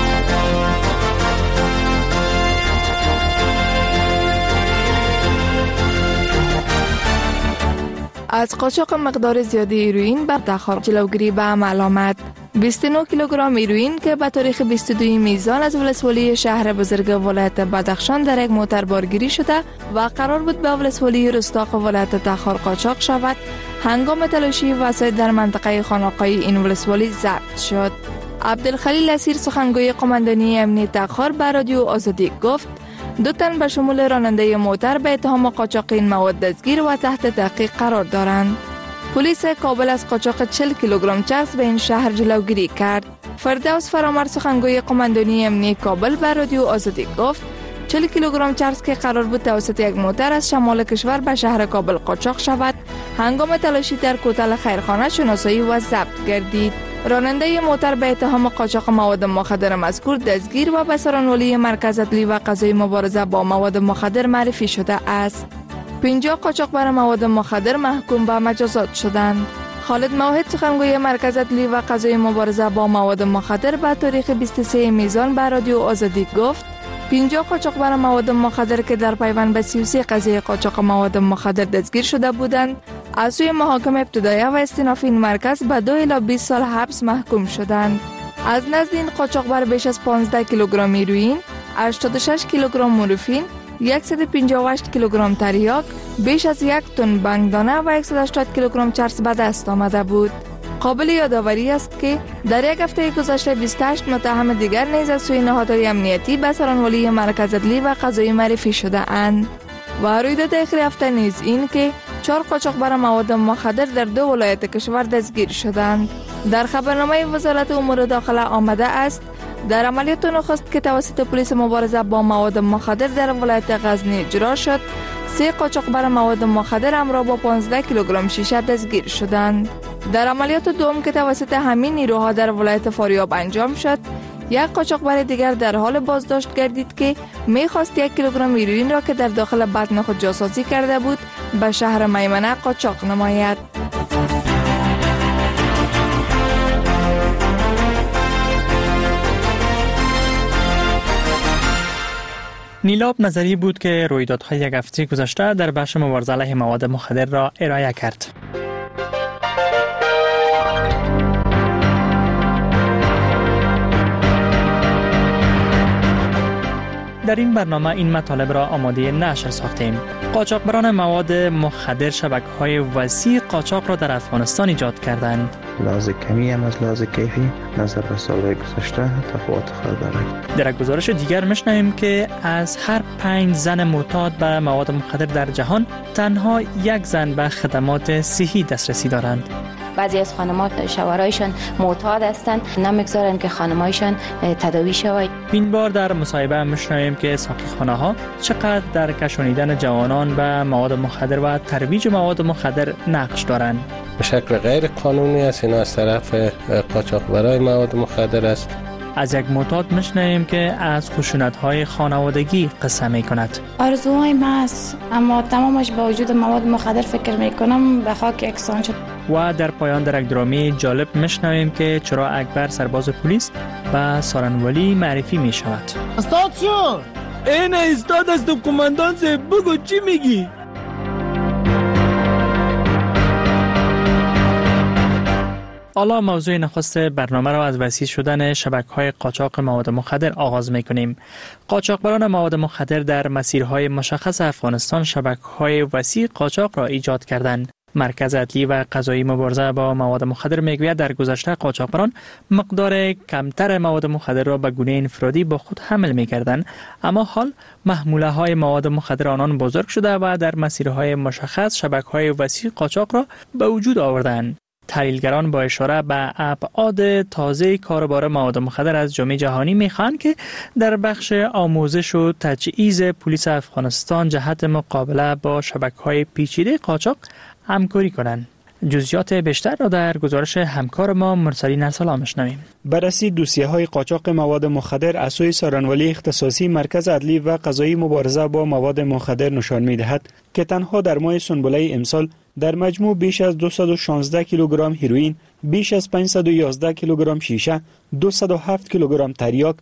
از قاچاق مقدار زیادی هیروئین بر تخار جلوگیری به عمل آمد. 29 کیلوگرم هیروئین که به تاریخ 22 میزان از ولسوالی شهر بزرگ ولایت بدخشان در یک موتر بارگیری شده و قرار بود به ولسوالی رستاق ولایت تخار قاچاق شود، هنگام تلاشی وسایل در منطقه خانقاهی این ولسوالی ضبط شد. عبدالخلیل اسیر سخنگوی قماندانی امنیت تخار به رادیو آزادی گفت 2 تن به شمول راننده موتر به اتهام قاچاق این مواد دستگیر و تحت تحقیق قرار دارند. پلیس کابل از قاچاق 40 کیلوگرم چرس به این شهر جلوگیری کرد. فردوس فرامرد سخنگوی قماندانی امنیت کابل به رادیو آزادی گفت 40 کیلوگرم چرس که قرار بود توسط یک موتر از شمال کشور به شهر کابل قاچاق شود، هنگام تلاشی در کوتل خیرخانه شناسایی و ضبط گردید. راننده موتر به اتهام قاچاق مواد مخدر مذکور دستگیر و به سرانولی مرکز عدلی و قضایی مبارزه با مواد مخدر معرفی شده است. 50 قاچاقبر مواد مخدر محکوم به مجازات شدند. خالد موحد سخنگوی مرکز عدلی و قضایی مبارزه با مواد مخدر به تاریخ 23 میزان به رادیو آزادی گفت 50 قاچاقبر مواد مخدر که در پیوند به 33 قضیه قاچاق مواد مخدر دستگیر شده بودند، از سوی محاکم ابتدایی و استیناف این مرکز به 2 الی 20 سال حبس محکوم شدند. از نزد این قاچاقبر بیش از 15 کیلوگرم هیروئین، 86 کیلوگرم مورفین، 158 کیلوگرم تریاک، بیش از 1 تن بنگدانه و 180 کیلوگرم چرس به دست آمده بود. قابل یادآوری است که در یک هفته گذشته 28 متهم دیگر نیز از سوی نهادهای امنیتی به سرانولی مرکز عدلی و قضایی معرفی شده اند. و رویداد اخیر هفته نیز این که 4 قاچاقبر مواد مخدر در 2 ولایت کشور دستگیر شدند. در خبرنامه وزارت امور داخله آمده است در عملیات نخست که توسط پلیس مبارزه با مواد مخدر در ولایت غزنی اجرا شد، 3 قاچاقبر مواد مخدر همراه با 15 کیلوگرم شیشه دستگیر شدند. در عملیات دوم که توسط همین نیروها در ولایت فاریاب انجام شد، یک قاچاقبر دیگر در حال بازداشت گردید که می‌خواست 1 کیلوگرم هیروئین را که در داخل بدن خود جاسازی کرده بود به شهر میمنه قاچاق نماید. نیلاب نظری بود که رویدادهای یک هفته گذشته در بخش مبارزه علیه مواد مخدر را ارائه کرد. در این برنامه این مطالب را آماده نشر ساختیم. قاچاقبران مواد مخدر شبکه‌های وسیع قاچاق را در افغانستان ایجاد کردند. لحاظ کمی هم از لحاظ کیفی نظر به سالهای گذشته تفاوت خود دارد. در گزارش دیگر می‌شنویم که از هر 5 زن معتاد به مواد مخدر در جهان تنها 1 زن به خدمات صحی دسترسی دارند. بعضی از خانم‌ها شوهرایشان معتاد هستند، نمیگذارند که خانمایشان تداوی شود. این بار در مصاحبه می‌شنویم که ساقیخانه‌ها چقدر در کشانیدن جوانان به مواد مخدر و ترویج مواد مخدر نقش دارند. به شکل غیر قانونی است، اینا از طرف قاچاقبرای مواد مخدر است. از یک معتاد می‌شنویم که از خشونت‌های خانوادگی قصه می‌کند. آرزوهای من است، اما تمامش با وجود مواد مخدر فکر می‌کنم به خاک یکسان شد. و در پایان در یک درامی جالب می‌شنویم که چرا اکبر سرباز پلیس به سارنوالی معرفی می‌شود. استاد شو! این استاد است و کماندان سے بگو چی میگی؟ حالا موضوع نخست برنامه را از وسیع شدن شبکه‌های قاچاق مواد مخدر آغاز می‌کنیم. قاچاقبران مواد مخدر در مسیرهای مشخص افغانستان شبکه‌های وسیع قاچاق را ایجاد کردند. مرکز عدلی و قضایی مبارزه با مواد مخدر میگوید در گذشته قاچاقبران مقدار کمتر مواد مخدر را به گونه انفرادی با خود حمل می‌کردند، اما حال محموله‌های مواد مخدر آنان بزرگ شده و در مسیرهای مشخص شبکه‌های وسیع قاچاق را به وجود آوردند. تحلیلگران با اشاره به ابعاد تازه کاروبار مواد مخدر از جامعه جهانی میخوان که در بخش آموزش و تجهیز پلیس افغانستان جهت مقابله با شبکه‌های پیچیده قاچاق همکاری کنند. جزئیات بیشتر را در گزارش همکار ما مرسلین ارسلان میشنویم. بررسی دوسیه‌های قاچاق مواد مخدر از سوی سارنوالی اختصاصی مرکز عدلی و قضایی مبارزه با مواد مخدر نشان می‌دهد که تنها در ماه سنبله امسال در مجموع بیش از 216 کیلوگرم هیروئین، بیش از 511 کیلوگرم شیشه، 207 کیلوگرم تریاک،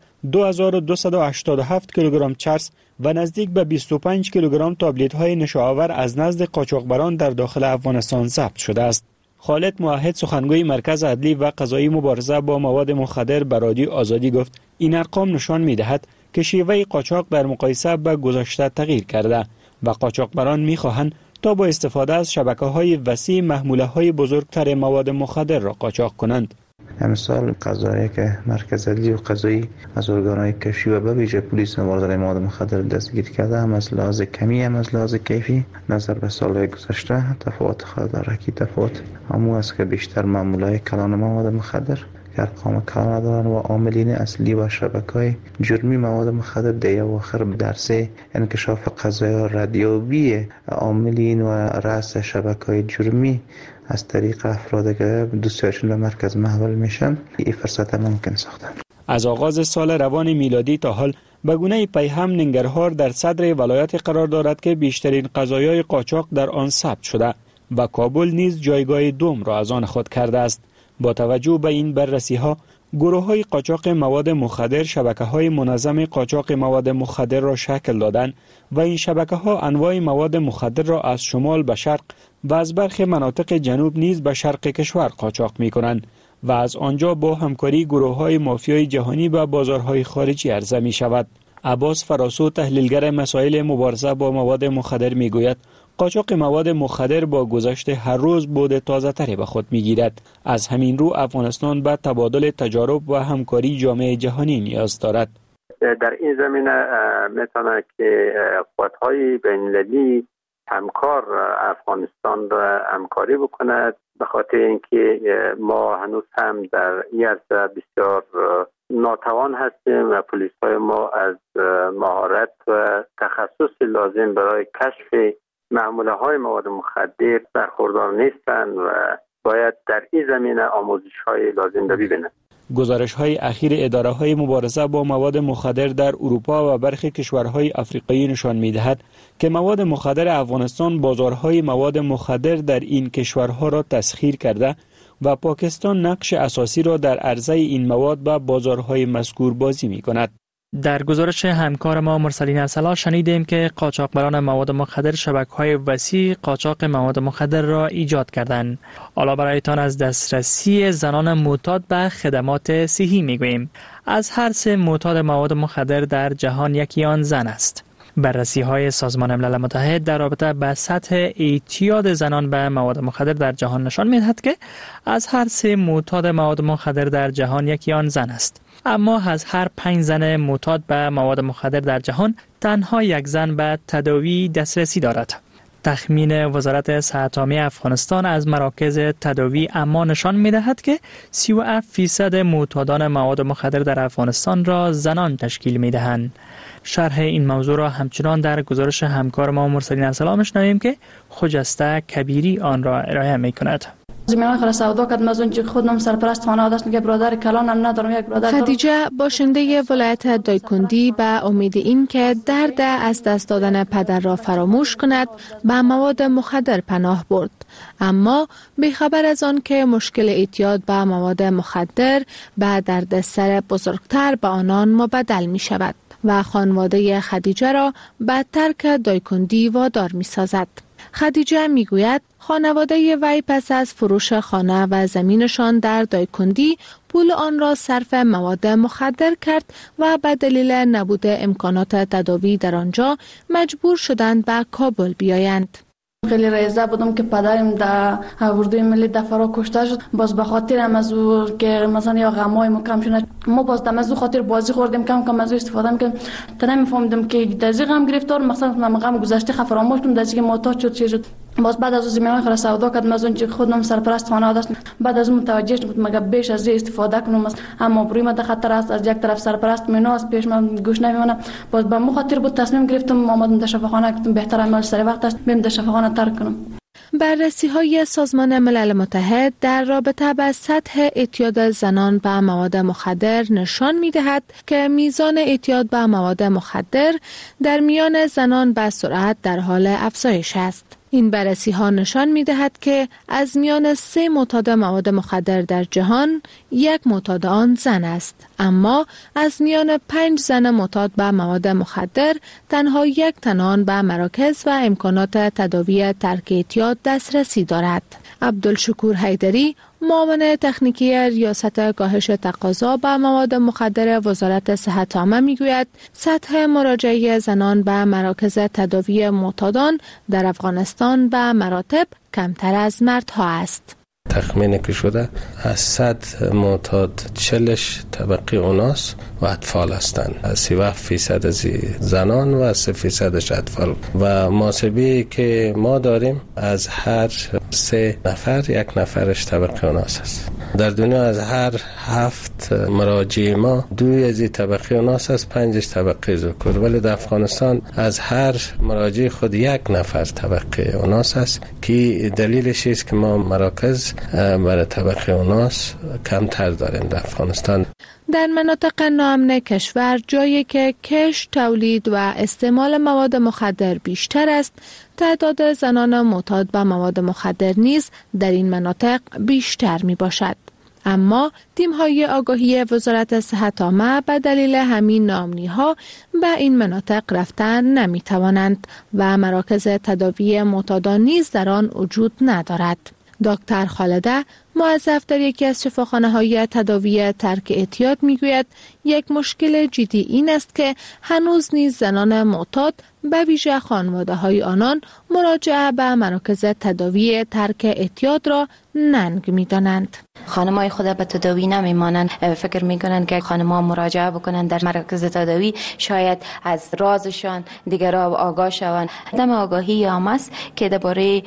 2287 کیلوگرم چرس و نزدیک به 25 کیلوگرم تابلت‌های نشاآور از نزد قاچاقبران در داخل افغانستان ضبط شده است. خالد موحد سخنگوی مرکز عدلی و قضایی مبارزه با مواد مخدر به رادیو آزادی گفت این ارقام نشان می‌دهد که شیوه قاچاق در مقایسه با گذشته تغییر کرده و قاچاقبران می‌خواهند تا با استفاده از شبکه‌های وسیع محموله‌های بزرگتر مواد مخدر را قاچاق کنند. امسال قضایی که مرکز عدلی و قضایی از ارگان‌های کشفی و به ویژه پلیس مبارزه مواد مخدر دستگیر کرده هم از لحاظ کمی هم از لحاظ کیفی نظر به سال‌های گذشته تفاوت خود دارد. کی تفاوت همون است که بیشتر محموله‌های کلان مواد مخدر که ارقام کلان دارند و عاملین اصلی و شبکه‌های جرمی مواد مخدر در اواخر درسه انکشاف قضایا ردیابی عاملین و رأس شبکه‌های جرمی از طریق افراد که دوستیاشون به مرکز محول میشن این فرصت ممکن ساختن. از آغاز سال روان میلادی تا حال به گونه پیهم ننگرهار در صدر ولایت قرار دارد که بیشترین قضایای قاچاق در آن ثبت شده و کابل نیز جایگاه دوم را از آن خود کرده است. با توجه به این بررسی‌ها گروه‌های قاچاق مواد مخدر شبکه‌های منظم قاچاق مواد مخدر را شکل دادند و این شبکه‌ها انواع مواد مخدر را از شمال به شرق و از برخی مناطق جنوب نیز به شرق کشور قاچاق می‌کنند و از آنجا با همکاری گروه‌های مافیای جهانی به بازارهای خارجی عرضه می‌شود. عباس فراسو تحلیلگر مسائل مبارزه با مواد مخدر می‌گوید قاچاق مواد مخدر با گذشت هر روز بود تازه‌تری به خود می‌گیرد. از همین رو افغانستان به تبادل تجارب و همکاری جامعه جهانی نیاز دارد. در این زمینه میتونه که قوت‌های بین‌المللی همکار افغانستان را همکاری بکند، به خاطر اینکه ما هنوز هم در این عرصه بسیار ناتوان هستیم و پلیس‌های ما از مهارت و تخصص لازم برای کشف معموله‌های مواد مخدر برخوردار نیستند و باید در این زمینه آموزش‌های لازم را ببینند. گزارش‌های اخیر اداره‌های مبارزه با مواد مخدر در اروپا و برخی کشورهای آفریقایی نشان می‌دهد که مواد مخدر افغانستان بازارهای مواد مخدر در این کشورها را تسخیر کرده و پاکستان نقش اساسی را در عرضه این مواد به بازارهای مذکور بازی می‌کند. در گزارش همکار ما مرسلین ارسلا شنیدیم که قاچاقبران مواد مخدر شبکه‌های وسیع قاچاق مواد مخدر را ایجاد کردند. حالا برایتان از دسترسی زنان معتاد به خدمات صحی میگوییم. از هر 3 معتاد مواد مخدر در جهان یکی آن زن است. بررسی‌های سازمان ملل متحد در رابطه با سطح اعتیاد زنان به مواد مخدر در جهان نشان می‌دهد که از هر 3 معتاد مواد مخدر در جهان یکی آن زن است. اما از هر 5 زن معتاد به مواد مخدر در جهان تنها 1 زن به تداوی دسترسی دارد. تخمین وزارت صحت عامه افغانستان از مراکز تداوی اما نشان می‌دهد که 37% معتادان مواد مخدر در افغانستان را زنان تشکیل می‌دهند. شرح این موضوع را همچنان در گزارش همکار ما مرسلین ارسلا می‌شنویم که خجسته کبیری آن را ارائه می‌کند. خدیجه باشنده ولایت دایکندی به امید این که درد از دست دادن پدر را فراموش کند به مواد مخدر پناه برد، اما بی‌خبر از آن که مشکل اعتیاد به مواد مخدر به دردسر بزرگتر به آنان مبدل می شود و خانواده خدیجه را به ترک دایکندی وادار می سازد. خدیجه می گوید خانواده وی پس از فروش خانه و زمینشان در دایکندی پول آن را صرف مواد مخدر کرد و به دلیل نبود امکانات تداوی در آنجا مجبور شدند به کابل بیایند. خیلی رایزه بودم که پدرم در اردوی ملی دفاع کشته شد. باز به خاطر از او که مثلا یا غمای ما کم شد، ما باز از او خاطر بازی خوردیم، کم از او استفاده می‌کردیم. تا نمی‌فهمیدم که در غم گرفتار مثلا من غم گذشته فراموش کنم، در که محتاج شد چه شد. باز بعد از زمینای خرس سودا کردم از اون که خودم سرپرست خانواده است. بعد از متوجه شدم مگه بیش از استفاده کنم اما بروی ما در خطر است. از یک طرف سرپرست میناست پیش من گوش نمیمونه. باز به مو خاطر بود تصمیم گرفتم آمدم در شفاخانه، گفتم بهتر عمل سر وقت است بریم در شفاخانه ترک کنم. بررسی‌های سازمان ملل متحد در رابطه با سطح اعتیاد زنان به مواد مخدر نشان می‌دهد که میزان اعتیاد به مواد مخدر در میان زنان به سرعت در حال افزایش است. این بررسی‌ها نشان می‌دهد که از میان 3 معتاد مواد مخدر در جهان 1 معتاد آن زن است، اما از میان 5 زن معتاد به مواد مخدر تنها 1 تن آن به مراکز و امکانات تداوی ترک اعتیاد دسترسی دارد. عبدالشکور حیدری، معاون تکنیکی ریاست کاهش تقاضا به مواد مخدر وزارت صحت عامه میگوید سطح مراجعه زنان به مراکز تداوی معتادان در افغانستان به مراتب کمتر از مردها است. تخمین که شده از 100 معتاد 40 طبقه اوناس و اطفال هستند، 37% از زنان و 3% اطفال و محاسبه که ما داریم از هر 3 نفر 1 نفرش طبقه اوناس است. در دنیا از هر 7 مراجع ما 2 از طبقه اوناس است، 5 طبقه ذکور، ولی در افغانستان از هر مراجع خود 1 نفر طبقه اوناس است که دلیلش است که ما مراکز برای طبقه اوناس کمتر داریم در افغانستان. در مناطق ناامن کشور جایی که کشت، تولید و استعمال مواد مخدر بیشتر است، تعداد زنان معتاد به مواد مخدر نیز در این مناطق بیشتر می باشد. اما تیم‌های آگاهی وزارت صحت عامه به دلیل همین ناامنی‌ها به این مناطق رفتن نمی‌توانند و مراکز تداوی معتادان نیز در آن وجود ندارد. دکتر خالده، موظف در یکی از شفاخانه‌های تداوی ترک اعتیاد میگوید یک مشکل جدی این است که هنوز نیز زنان معتاد به ویژه خانواده‌های آنان مراجعه به مراکز تداوی ترک اعتیاد را ننگ می‌دانند. خانم‌های خود به تداوی نمی‌مانند، فکر می‌کنند که خانم‌ها مراجعه بکنند در مراکز تداوی شاید از رازشان دیگران آگاه شوند. عدم آگاهی عام است که درباره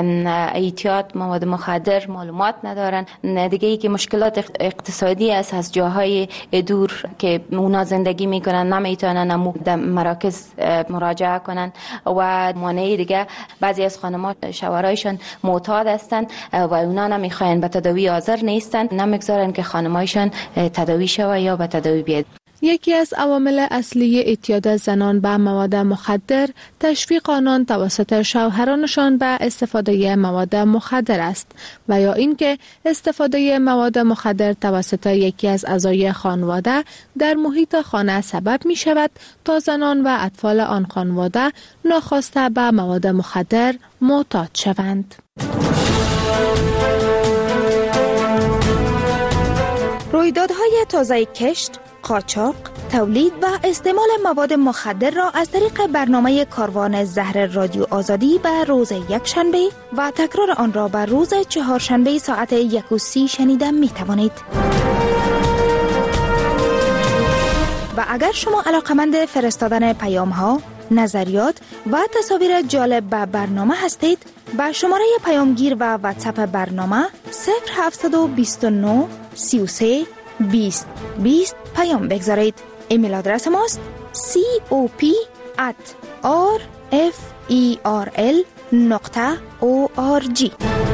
اعتیاد مواد مخدر معلومات ندارند. دیگه ای که مشکلات اقتصادی است از جاهای دور که اونا زندگی می‌کنند نمی‌تونن در مراکز مراجعه مراجعه کنن. و مانع دیگه بعضی از خانم‌ها شوهرایشان معتاد هستند و اونا نمیخواین به تداوی حاضر نیستن، نمیگذارن که خانمایشان تداوی شوه یا به تداوی بیاد. یکی از عوامل اصلی اعتیاد زنان به مواد مخدر تشویق آنان توسط شوهرانشان به استفاده مواد مخدر است و یا اینکه استفاده مواد مخدر توسط یکی از اعضای خانواده در محیط خانه سبب می شود تا زنان و اطفال آن خانواده ناخواسته به مواد مخدر معتاد شوند. رویدادهای تازه کشت، قاچاق، تولید و استعمال مواد مخدر را از طریق برنامه کاروان زهر رادیو آزادی به روز یکشنبه و تکرار آن را به روز چهارشنبه ساعت 1:30 شنیده می توانید. و اگر شما علاقمند فرستادن پیام ها، نظریات و تصاویر جالب به برنامه هستید، با شماره پیامگیر و واتساپ برنامه 0729 33 20 20 پیام بگذارید. ایمیل آدرس ماست cop@rferl.org.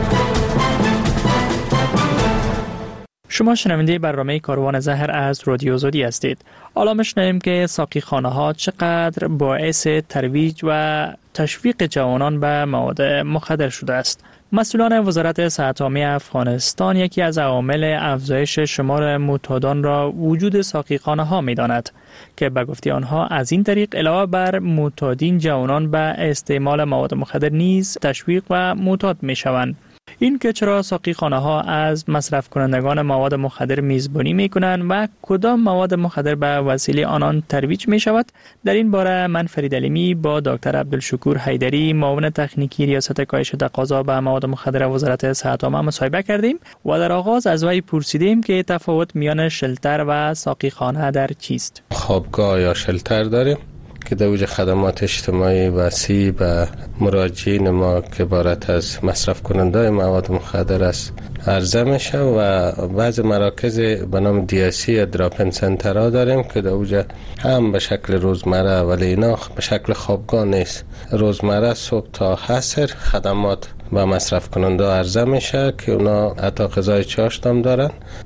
شما شنونده برنامه کاروان زهر از رادیو آزادی هستید. حالا میشنویم که ساقی خانه ها چقدر باعث ترویج و تشویق جوانان به مواد مخدر شده است. مسئولان وزارت صحت عامه افغانستان یکی از عوامل افزایش شمار معتادان را وجود ساقی خانه ها می داند که به گفته آنها از این طریق علاوه بر معتادین جوانان به استعمال مواد مخدر نیز تشویق و معتاد می شوند. این که چرا ساقی خانه ها از مصرف کنندگان مواد مخدر میزبانی می کنند و کدام مواد مخدر به وسیله آنان ترویج می شود، در این باره من فرید علیمی با دکتر عبدالشکور حیدری معاون تکنیکی ریاست کاهش تقاضا به مواد مخدر وزارت صحت عامه مصاحبه کردیم و در آغاز از وی پرسیدیم که تفاوت میان شلتر و ساقی خانه در چیست. خوابگاه یا شلتر داریم که در اوج خدمات اجتماعی وسیع به مراجعین ما که عبارت از مصرف کننده مواد مخدر است عرضه میشه و بعض مراکز به نام DSC یا دراپن سنتر ها داریم که در اوج هم به شکل روزمره ولی اینا به شکل خوابگاه نیست. روزمره صبح تا عصر خدمات با مصرف کننده عرضه میشه که اونا حتی غذای چاشت هم دارن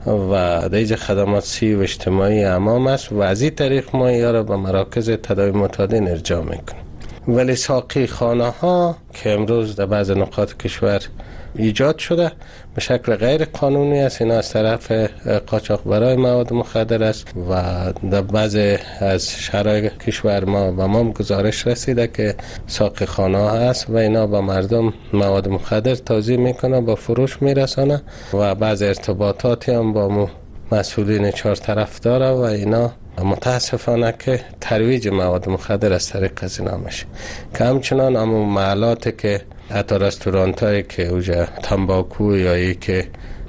و دیگه خدمات سی و اجتماعی امام است و از این طریق ما یا را به مراکز تداوی معتادین ارجاع میکنیم. ولی ساقی خانه ها که امروز در بعض نقاط کشور ایجاد شده به شکل غیر قانونی است. اینا از طرف قاچاقبرای مواد مخدر است و در بعضی از شهرهای کشور ما گزارش رسیده که ساقی خانه ها هست و اینا با مردم مواد مخدر توزیع میکنه، با فروش میرسانه و بعض ارتباطاتی هم با مسئولین چهار طرف داره و اینا متاسفانه که ترویج مواد مخدر از طریق از اینا میشه که همچنان همون محلات که حتی رستورانت هایی که اوجا تنباکو یا ای که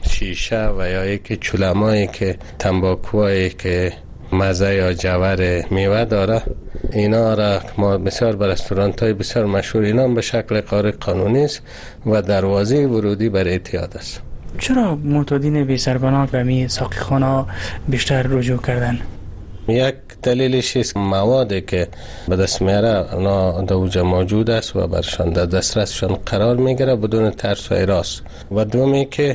شیشه و یا ای که چولمایی که تنباکوهایی که مزه یا جوار میوه داره، اینا را ما بسیار به رستورانت های بسیار مشهور اینا به شکل غیر قانونی است و دروازه ورودی بر اعتیاد است. چرا معتادین بی سرپناه به می ساقی خانه بیشتر رجوع کردن؟ یک دلیلش است موادی که به دست میاره اونا در اوج موجود است و برشان در دسترسشان قرار میگیره بدون ترس و هراس و دومی که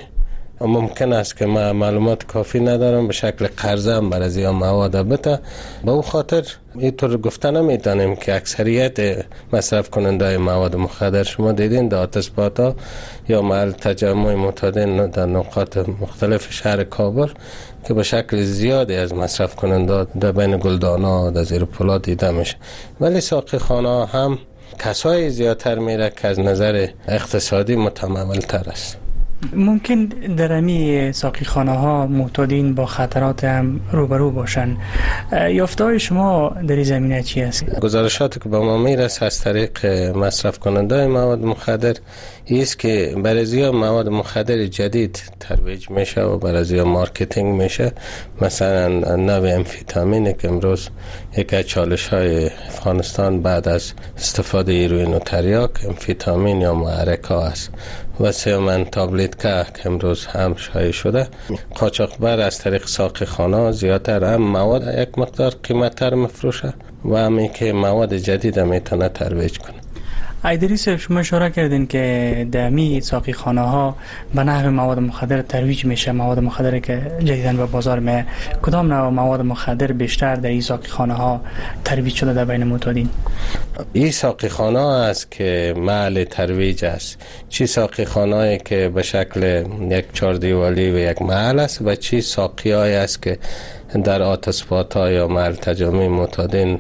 ممکن است که ما معلومات کافی ندارم به شکل قرضه هم بر از این مواد بده. به او خاطر اینطور گفته نمیتونیم که اکثریت مصرف کننده مواد مخدر شما دیدین در آتش‌باتا یا محل تجمع معتادین در نقاط مختلف شهر کابل که به شکل زیادی از مصرف کننده در بین گلدانا در زیر پلا دیده میشه. ولی ساقی خانه هم کسای زیادتر میره که از نظر اقتصادی متمول تر است. ممکن در امی ساقی خانه ها معتادین با خطرات هم روبرو باشن. یافته های شما در این زمینه چی است؟ گزارشاتی که به ما میرسه از طریق مصرف کننده مواد مخدر است که برای مواد مخدر جدید ترویج میشه و برای مارکتینگ میشه. مثلا نوع امفیتامین که امروز یک از چالش های افغانستان بعد از استفاده هیروئین و تریاک امفیتامین یا محرک است و سیامن تابلت که امروز هم شایع شده. قاچاقبر از طریق ساقی خانه زیادتر هم مواد یک مقدار قیمتتر مفروشه و همی که مواد جدید میتونه ترویج کنه. ایدری صاحب، شما اشاره کردین که دمی ساقی خانه ها به نحو مواد مخدر ترویج میشه، مواد مخدر که جدیداً به بازار میاد. کدام نوع مواد مخدر بیشتر در این ساقی خانه ها ترویج شده در بین معتادین؟ این ساقی خانه است که محل ترویج است. چی ساقی خانه که به شکل یک چهاردیواری و یک محل است و چی ساقی های است که در آتش‌پات ها یا محل تجمع معتادین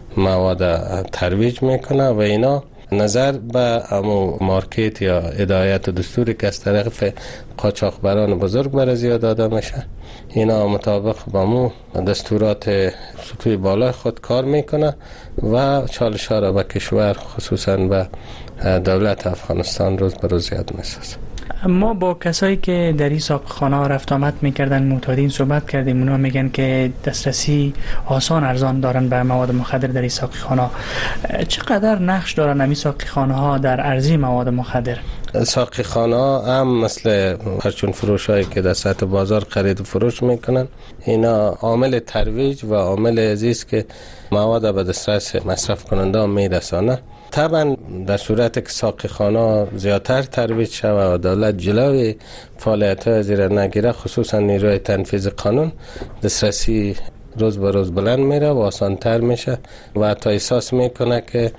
مواد ترویج میکنه و اینا نظر به امو مارکت یا هدایت و دستوری که از طرف قاچاقبران بزرگ برای زیاد داده میشه، اینا مطابق با مو دستورات سطوح بالای خود کار میکنه و چالش ها را به کشور خصوصا به دولت افغانستان روز به روز زیاد میسازه. ما با کسایی که در این ساقخانه رفت آمد میکردن معتادین صحبت کردیم. اونا میگن که دسترسی آسان ارزان دارن به مواد مخدر در این ساقخانه. چقدر نقش دارن این ساقخانه ها در عرضه مواد مخدر؟ ساقخانه هم مثل پرچون فروش هایی که در سطح بازار خرید و فروش میکنن، اینا عامل ترویج و عامل عزیز که مواد به دسترس مصرف کننده میرسانه. طبعا در صورت که ساقخانه زیادتر ترویج شود و دولت جلوی فعالیت‌های زیر نگیره، خصوصا نیروی تنفیذ قانون، دسترسی روز به روز بلند میره و آسانتر میشه و حتی احساس میکنه که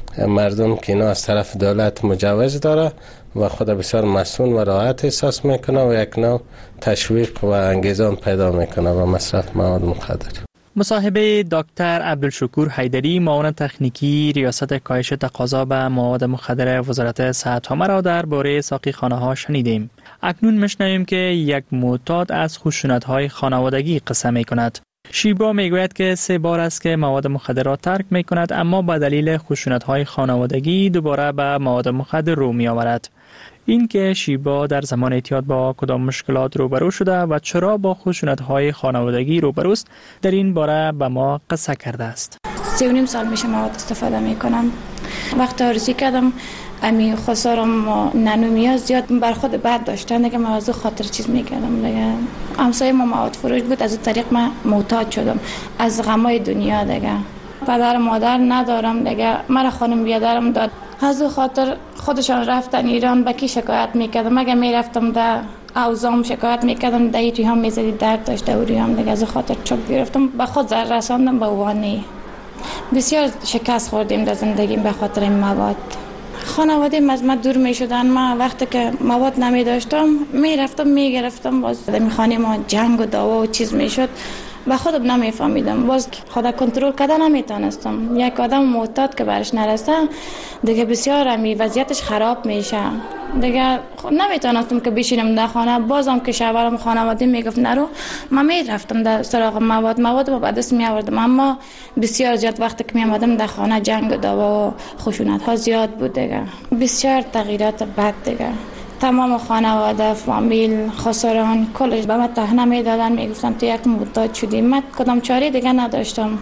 مردم که اینا از طرف دولت مجوز داره و خود بسیار مسئول و راحت احساس میکنه و یک نوع تشویق و انگیزه پیدا میکنه و مصرف مواد مخدر. مصاحبه دکتر عبدالشکور حیدری، معاون تکنیکی ریاست کاهش تقاضا به مواد مخدر وزارت صحت ها را درباره ساقیخانه ها شنیدیم. اکنون میشنویم که یک معتاد از خشونت های خانوادگی قصه می کند. شیبا میگوید که 3 بار است که مواد مخدر را ترک می کند، اما به دلیل خشونت های خانوادگی دوباره به مواد مخدر رو می آورد. این که شیبا در زمان اعتیاد با کدام مشکلات روبرو شده و چرا با خشونت‌های خانوادگی روبروست، در این باره به ما قصه کرده است. 3.5 سال میشه مواد استفاده میکنم. وقت عروسی کردم امی خسارم ننومیا زیاد بر خود بد داشتن دیگه، موضوع خاطر چیز میکردم دیگه. همسایه ما مواد فروش بود، از اون طریق من معتاد شدم از غمای دنیا دیگه. پدر مادر ندارم دیگه، مرا خانم بیادرم داد، از او خاطر خودشان رفتن ایران. به کی شکایت میکردم؟ اگه میرفتم در اوزام شکایت میکردم، در ایری هم میزدی درد داشته اوری هم دیگه، از خاطر چوب گرفتم، به خود زر رساندم به وانی. بسیار شکست خوردیم در زندگیم به خاطر این مواد. خانواده از من دور میشدن. من وقتی که مواد نمی داشتم میرفتم میگرفتم، باز در خانه ما جنگ و دعوا و چیز میشد، به خودم نمیفهمیدم، باز خدا کنترل کردن نمیتونستم. یک آدم معتاد که برش نرسه دیگه بسیار همی وضعیتش خراب میشه دیگه. نمیتونستم که بشینم در خانه، بازم که شوهرم خانواده میگفت نرو، من میرفتم در سراغ مواد با دست میآوردم. اما بسیار زیاد وقتی که میآمدم در خانه جنگ و دعوا و خشونت ها زیاد بود دیگه، بسیار تغییرات بد دیگه. تمام خانواده، فامیل، خسران کلش به من تهنه میدادن، میگفتن تو یک معتاد شدی. من کدام چاره دیگه نداشتم.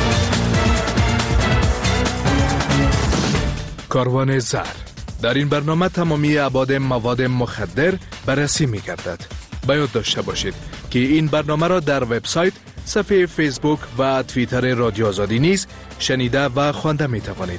کاروان زهر در این برنامه تمامی ابعاد مواد مخدر بررسی می‌گردد. باید داشته باشید که این برنامه را در وبسایت، صفحه فیسبوک و توییتر رادیو آزادی نیز شنیده و خوانده می‌توانید.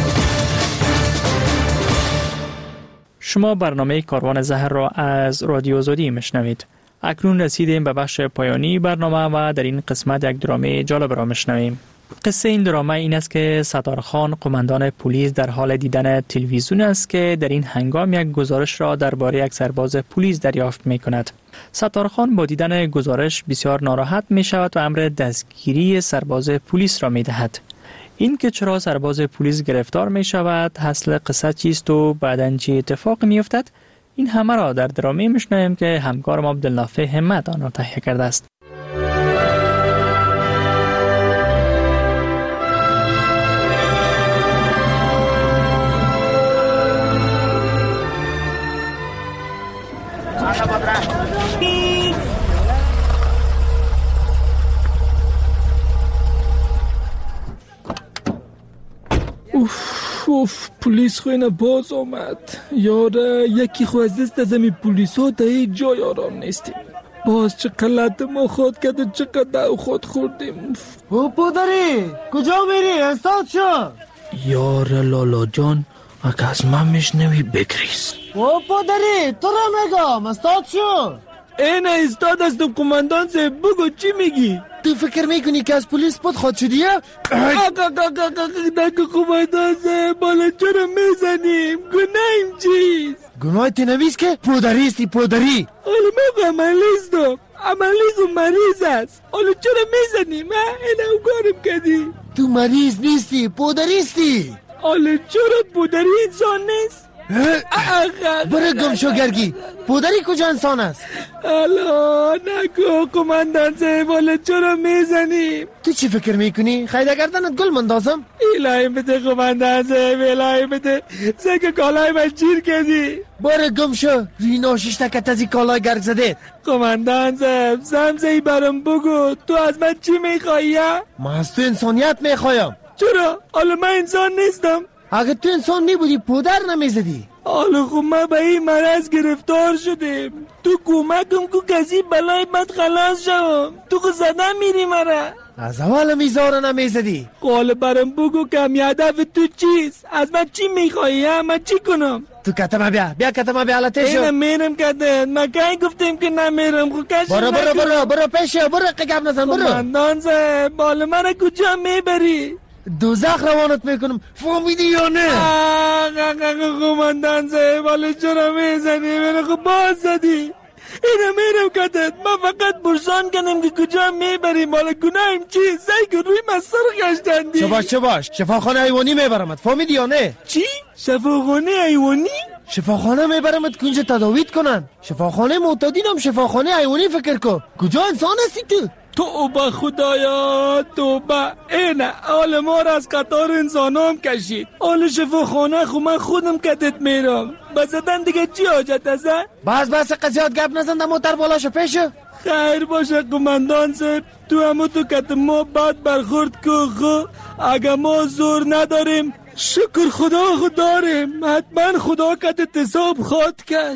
شما برنامه کاروان زهر را از رادیو آزادی میشنوید. اکنون رسیدیم به بخش پایانی برنامه و در این قسمت یک درامه جالب را میشنویم. قصه این درامه این است که ستارخان قماندان پلیس در حال دیدن تلویزیون است که در این هنگام یک گزارش را درباره یک سرباز پلیس دریافت می کند. ستارخان با دیدن گزارش بسیار ناراحت می شود و امر دستگیری سرباز پلیس را می دهد. این که چرا سرباز پلیس گرفتار می شود، اصل قصه چیست و بعداً چه اتفاق می افتد، این همه را در درامه میشنویم که همکارم عبدالنافع همت آن را تهیه کرده است. اوف پلیس خوینه باز آمد. یاره یکی خو از دست از امی پلیس ها در این جای آرام نیستیم. باز چه قلت ما خود کرده، چقدر خود خوردیم. او پدری کجا میری؟ استاد شو. یار لالا جان اگه از من میشنوی بگریز. او پدری تو را میگم استاد شو. این استاد است قماندان صاحب، بگو چی میگی؟ تو فکر میکنی که از پلیس پد خود شدیه؟ نگو قماندان صاحب، بالا چرا میزنیم؟ گناهیم چیست؟ گناه تنویز که پدریستی پدری. حالا من عملیستم، عملیستم مریض است، حالا چرا میزنیم؟ این اوگارم کردی. تو مریض نیستی پدریستی. حالا چرا پدری انسان نیست؟ برو گم شو گرگی، پدری کجا انسان است؟ الا نگو قماندان صاحب، حالا چرا میزنیم؟ تو چی فکر میکنی؟ خیلی گردنت گل مندازم؟ الهی بده قماندان صاحب، الهی بده، سگ کالای من چیر کردی. برو گم شو، رینا شش تکت از این کالای گرگ زده. قماندان صاحب زمزهی برام بگو، تو از من چی میخوایی؟ من از تو انسانیت میخوایم. چرا؟ حالا من انسان نیستم؟ اگه تو انسان نبودی پدر نمیزدی. حالا خب ما به این مرض گرفتار شدیم، تو کمکم کو کسی بلای بد خلاص شوم. تو خود زدن میری مرا، از اول میزاره نمیزدی. حالا برام بگو که هدف تو چیست؟ از من چی میخوایی؟ من چی کنم؟ تو کتمه بیا کتمه بیا لطه شو. اینم میرم کده، من که گفتیم که نمیرم. خب کشی برو پیشه، برو قگب نزن، برو. قماندان صاحب حالا من کجا میبری؟ دوزخ روانت میکنم، فهمیدی یا نه؟ قماندان صاحب حالا چرا میزنی؟ من خب باز زدی. اینم میرم کدت، من فقط برسان کنم که کجا میبریم. حالا گناهیم چی؟ زی روی مصر گشتندی. چه باش شفاخانه حیوانی میبرمت، فهمیدی یا نه؟ چی؟ شفاخانه حیوانی؟ شفاخانه میبرمت کنج تداویت کنن. شفاخانه معتادینم، شفاخانه حیوانی فکر کن. کجا انسان هستی تو؟ توبه خدایا توبه، اینه حال ما را از قطار انسانام کشید. حال شفاخانه خو من خودم کدت میرم، بزدن دیگه چی حاجت است؟ بس قضیات گپ نزن، در موتر بالاشو پیشو. خیر باشه قماندان صاحب، تو همو تو کت ما بد برخورد که خو اگه ما زور نداریم شکر خدا داریم، حتما خدا کدت حساب خواد کرد.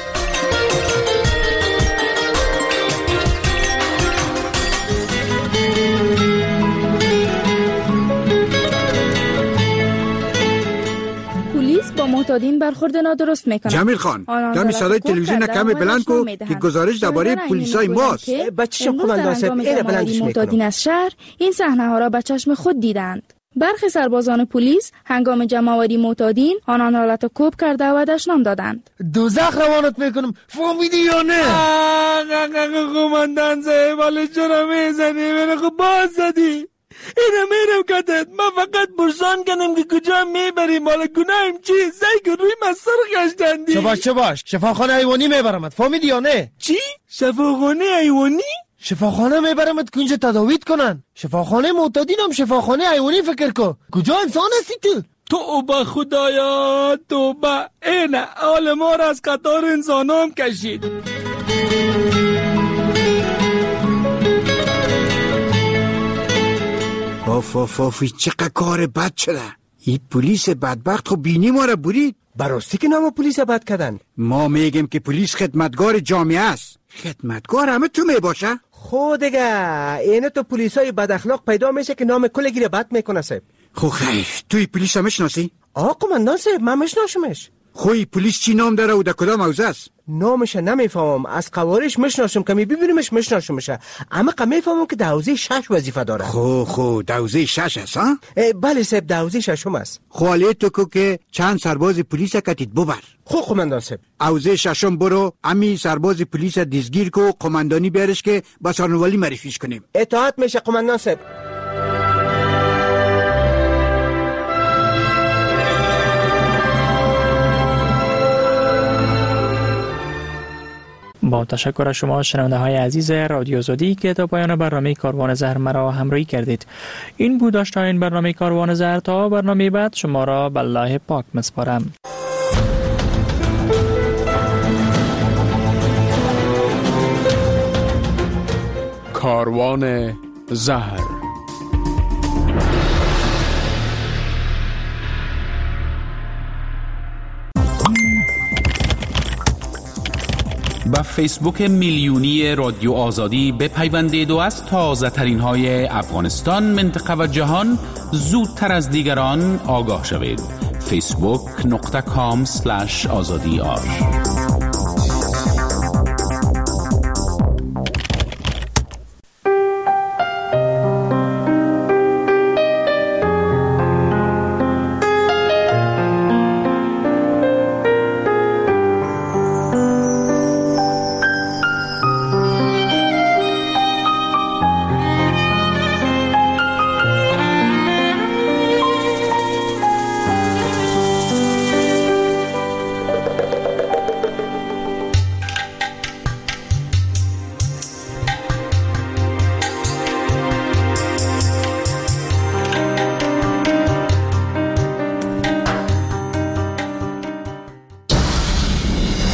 با معتادین برخورد نادرست میکنه. جمیل خان کمی صدای تلویزیون کمی بلند کو که گزارش درباره پلیسای ماست. بچه‌شم قماندان صاحب اینو بلندش میکنه. معتادین از شهر این صحنه ها را به چشم خود دیدند. برخی سربازان پلیس هنگام جمع‌آوری معتادین آنان را لطوکوب کرده و دشنام دادند. دوزخ روانت میکنم، فهمیدی یا نه؟ قماندان صاحب حالا چرا میزنی؟ من خب باز زدی. اینم میرم کدت، من فقط برسان کنم که کجا میبریم. حالا گناهیم چی؟ زی که روی مصر گشتندی. چه باش شفاخانه حیوانی میبرمت، فهمیدی یا نه؟ چی؟ شفاخانه حیوانی؟ شفاخانه میبرمت کنج تداویت کنن. شفاخانه معتادینم، شفاخانه حیوانی فکر کن. کجا انسان هستی تو؟ توبه خدایا توبه، اینه حال ما را از قطار انسانام کشید. آفی چقدر کار بد شده. این پلیس بدبخت خب بینی ما را برید. براستی که نام پلیس بد کردن. ما میگیم که پلیس خدمتگار جامعه است. خدمتگار همه تو میباشه؟ خود دیگه اینه تو پلیسای بد اخلاق پیدا میشه که نام کل گیره بد میکنه صاحب. خب خیر توی پلیس هم میشناسی؟ قماندان صاحب من میشناسمش. خوی پلیس چی نام داره و در کدام حوزه است؟ نامش نمیفهمم، از قوارش میشناسم که میبینیمش میشناسمش، اما میفهمم که دوزه 6 وظیفه داره. خو دوزه 6 است ها؟ بله صاحب دوزه 6 است. خاله تو که چند سرباز پلیس کتید ببر. خب قماندان صاحب اوزه 6 برو امی سرباز پلیس دزگیر کو قماندانی بیارش که با سارنوالی معرفیش کنیم. اطاعت میشه قماندان صاحب. با تشکر از شما شنونده های عزیز رادیو آزادی که تا پایان برنامه کاروان زهر مرا همراهی کردید. این بود داشتن برنامه کاروان زهر. تا برنامه بعد شما را به الله پاک مسپارم. کاروان زهر. به فیسبوک میلیونی رادیو آزادی بپیوندید و از تازه ترین های افغانستان، منطقه و جهان زودتر از دیگران آگاه شوید. facebook.com/azadi